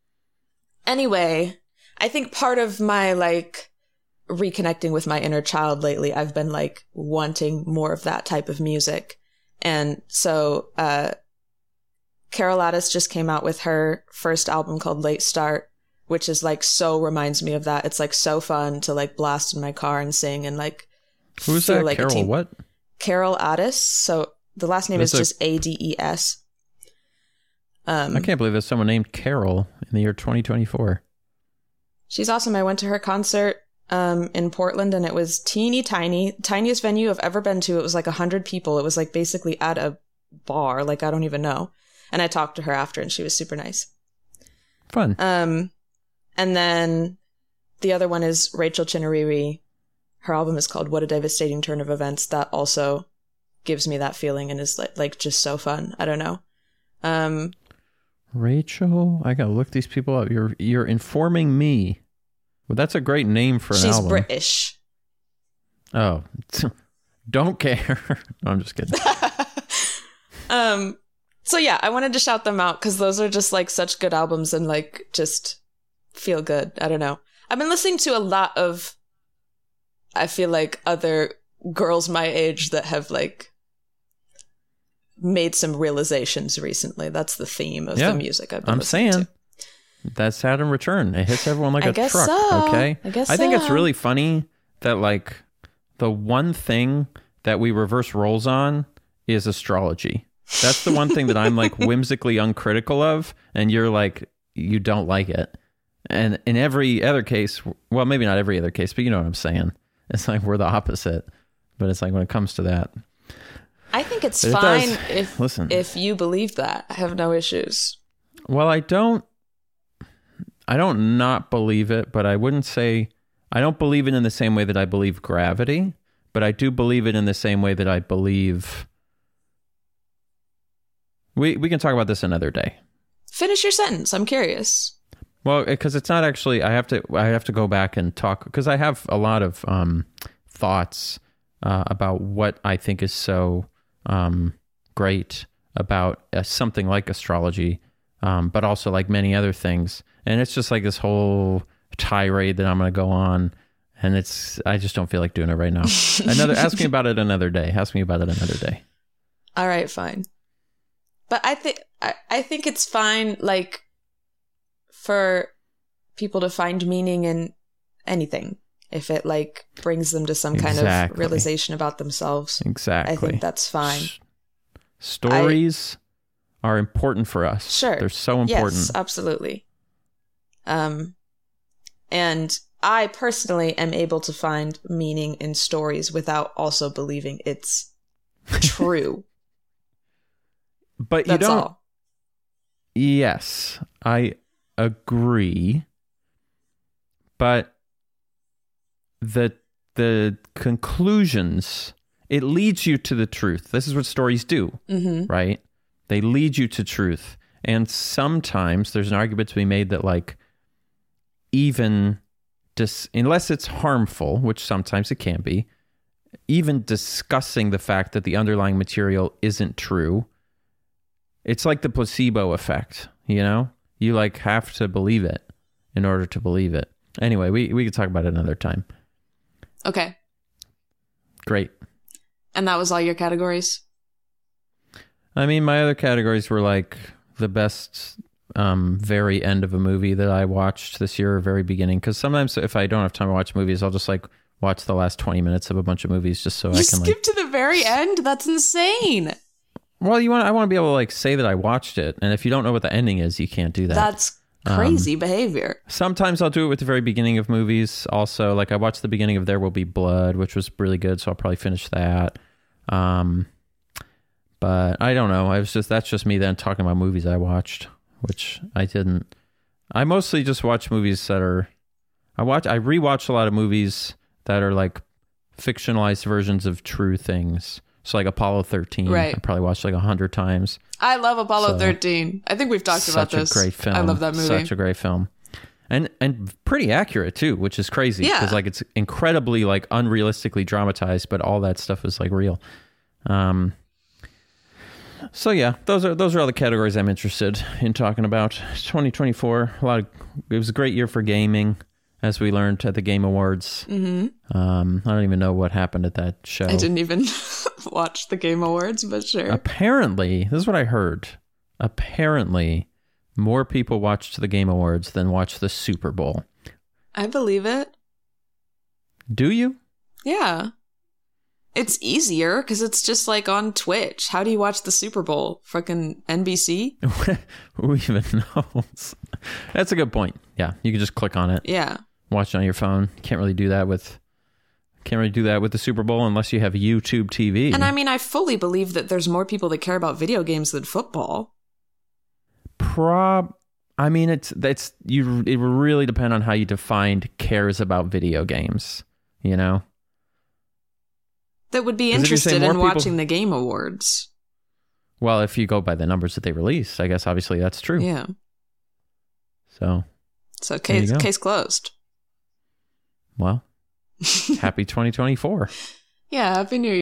Anyway, I think part of my, like, reconnecting with my inner child lately, I've been, like, wanting more of that type of music. And so, Carol Addis just came out with her first album called Late Start, which is, like, so reminds me of that. It's, like, so fun to, like, blast in my car and sing and, like... Who's that? Like Carol what? Carol Addis. So the last name is just Ades. I can't believe there's someone named Carol in the year 2024. She's awesome. I went to her concert in Portland, and it was teeny tiny. Tiniest venue I've ever been to. It was like 100 people. It was like basically at a bar. Like, I don't even know. And I talked to her after, and she was super nice. Fun. And then the other one is Rachel Chinariri. Her album is called What a Devastating Turn of Events. That also gives me that feeling and is like just so fun. I don't know. Rachel, I gotta look these people up. You're informing me. Well, that's a great name for an album. She's British. Oh, don't care. No, I'm just kidding. So yeah, I wanted to shout them out because those are just like such good albums and like just feel good. I don't know. I've been listening to a lot of, I feel like, other girls my age that have like made some realizations recently. That's the theme of the music I've been listening to. That's Saturn Return. It hits everyone like a truck. So. Okay. I think it's really funny that like the one thing that we reverse roles on is astrology. That's the one thing that I'm like whimsically uncritical of, and you're like, you don't like it. And in every other case, well, maybe not every other case, but you know what I'm saying. It's like we're the opposite. But it's like when it comes to that, I think it's fine if you believe that. I have no issues. Well, I don't not believe it, but I wouldn't say I don't believe it in the same way that I believe gravity, but I do believe it in the same way that I believe. We can talk about this another day. Finish your sentence. I'm curious. Well, because it's not actually. I have to go back and talk because I have a lot of thoughts about what I think is so great about something like astrology, but also like many other things. And it's just like this whole tirade that I'm going to go on, and I just don't feel like doing it right now. Ask me about it another day. All right, fine. But I think it's fine, like, for people to find meaning in anything if it like brings them to some kind of realization about themselves. Exactly. I think that's fine. Stories are important for us. Sure. They're so important. Yes, absolutely. And I personally am able to find meaning in stories without also believing it's true. But That's you don't. all. Yes, I agree. But the conclusions, it leads you to the truth. This is what stories do, right? They lead you to truth. And sometimes there's an argument to be made that, like, even unless it's harmful, which sometimes it can be, even discussing the fact that the underlying material isn't true, it's like the placebo effect, you know? You, like, have to believe it in order to believe it. Anyway, we could talk about it another time. Okay. Great. And that was all your categories? I mean, my other categories were like the best very end of a movie that I watched this year or very beginning. Because sometimes if I don't have time to watch movies, I'll just like watch the last 20 minutes of a bunch of movies just so I can skip to the very end? That's insane. Well, I want to be able to like say that I watched it. And if you don't know what the ending is, you can't do that. That's crazy behavior. Sometimes I'll do it with the very beginning of movies. Also, like I watched the beginning of There Will Be Blood, which was really good. So I'll probably finish that. But I don't know. That's just me then talking about movies I watched, which I didn't. I mostly just watch movies that are. I rewatch a lot of movies that are like fictionalized versions of true things. So like Apollo 13, right. I probably watched like 100 times. I love Apollo 13. I think we've talked about this. Such a great film. I love that movie. Such a great film. And pretty accurate too, which is crazy. Yeah. Because like it's incredibly like unrealistically dramatized, but all that stuff is like real. So yeah, those are all the categories I'm interested in talking about. 2024, it was a great year for gaming, as we learned at the Game Awards. Mm-hmm. I don't even know what happened at that show. I didn't even watch the Game Awards, but sure. Apparently, this is what I heard. Apparently, more people watched the Game Awards than watched the Super Bowl. I believe it. Do you? Yeah. It's easier because it's just like on Twitch. How do you watch the Super Bowl? Fucking NBC? Who even knows? That's a good point. Yeah, you can just click on it. Yeah. Watch it on your phone. Can't really do that with the Super Bowl unless you have YouTube TV. And I mean, I fully believe that there's more people that care about video games than football. I mean, it will really depend on how you defined cares about video games, you know? That would be interested in watching the Game Awards. Well, if you go by the numbers that they release, I guess obviously that's true. Yeah. So case closed. Well, happy 2024. Yeah, Happy New Year.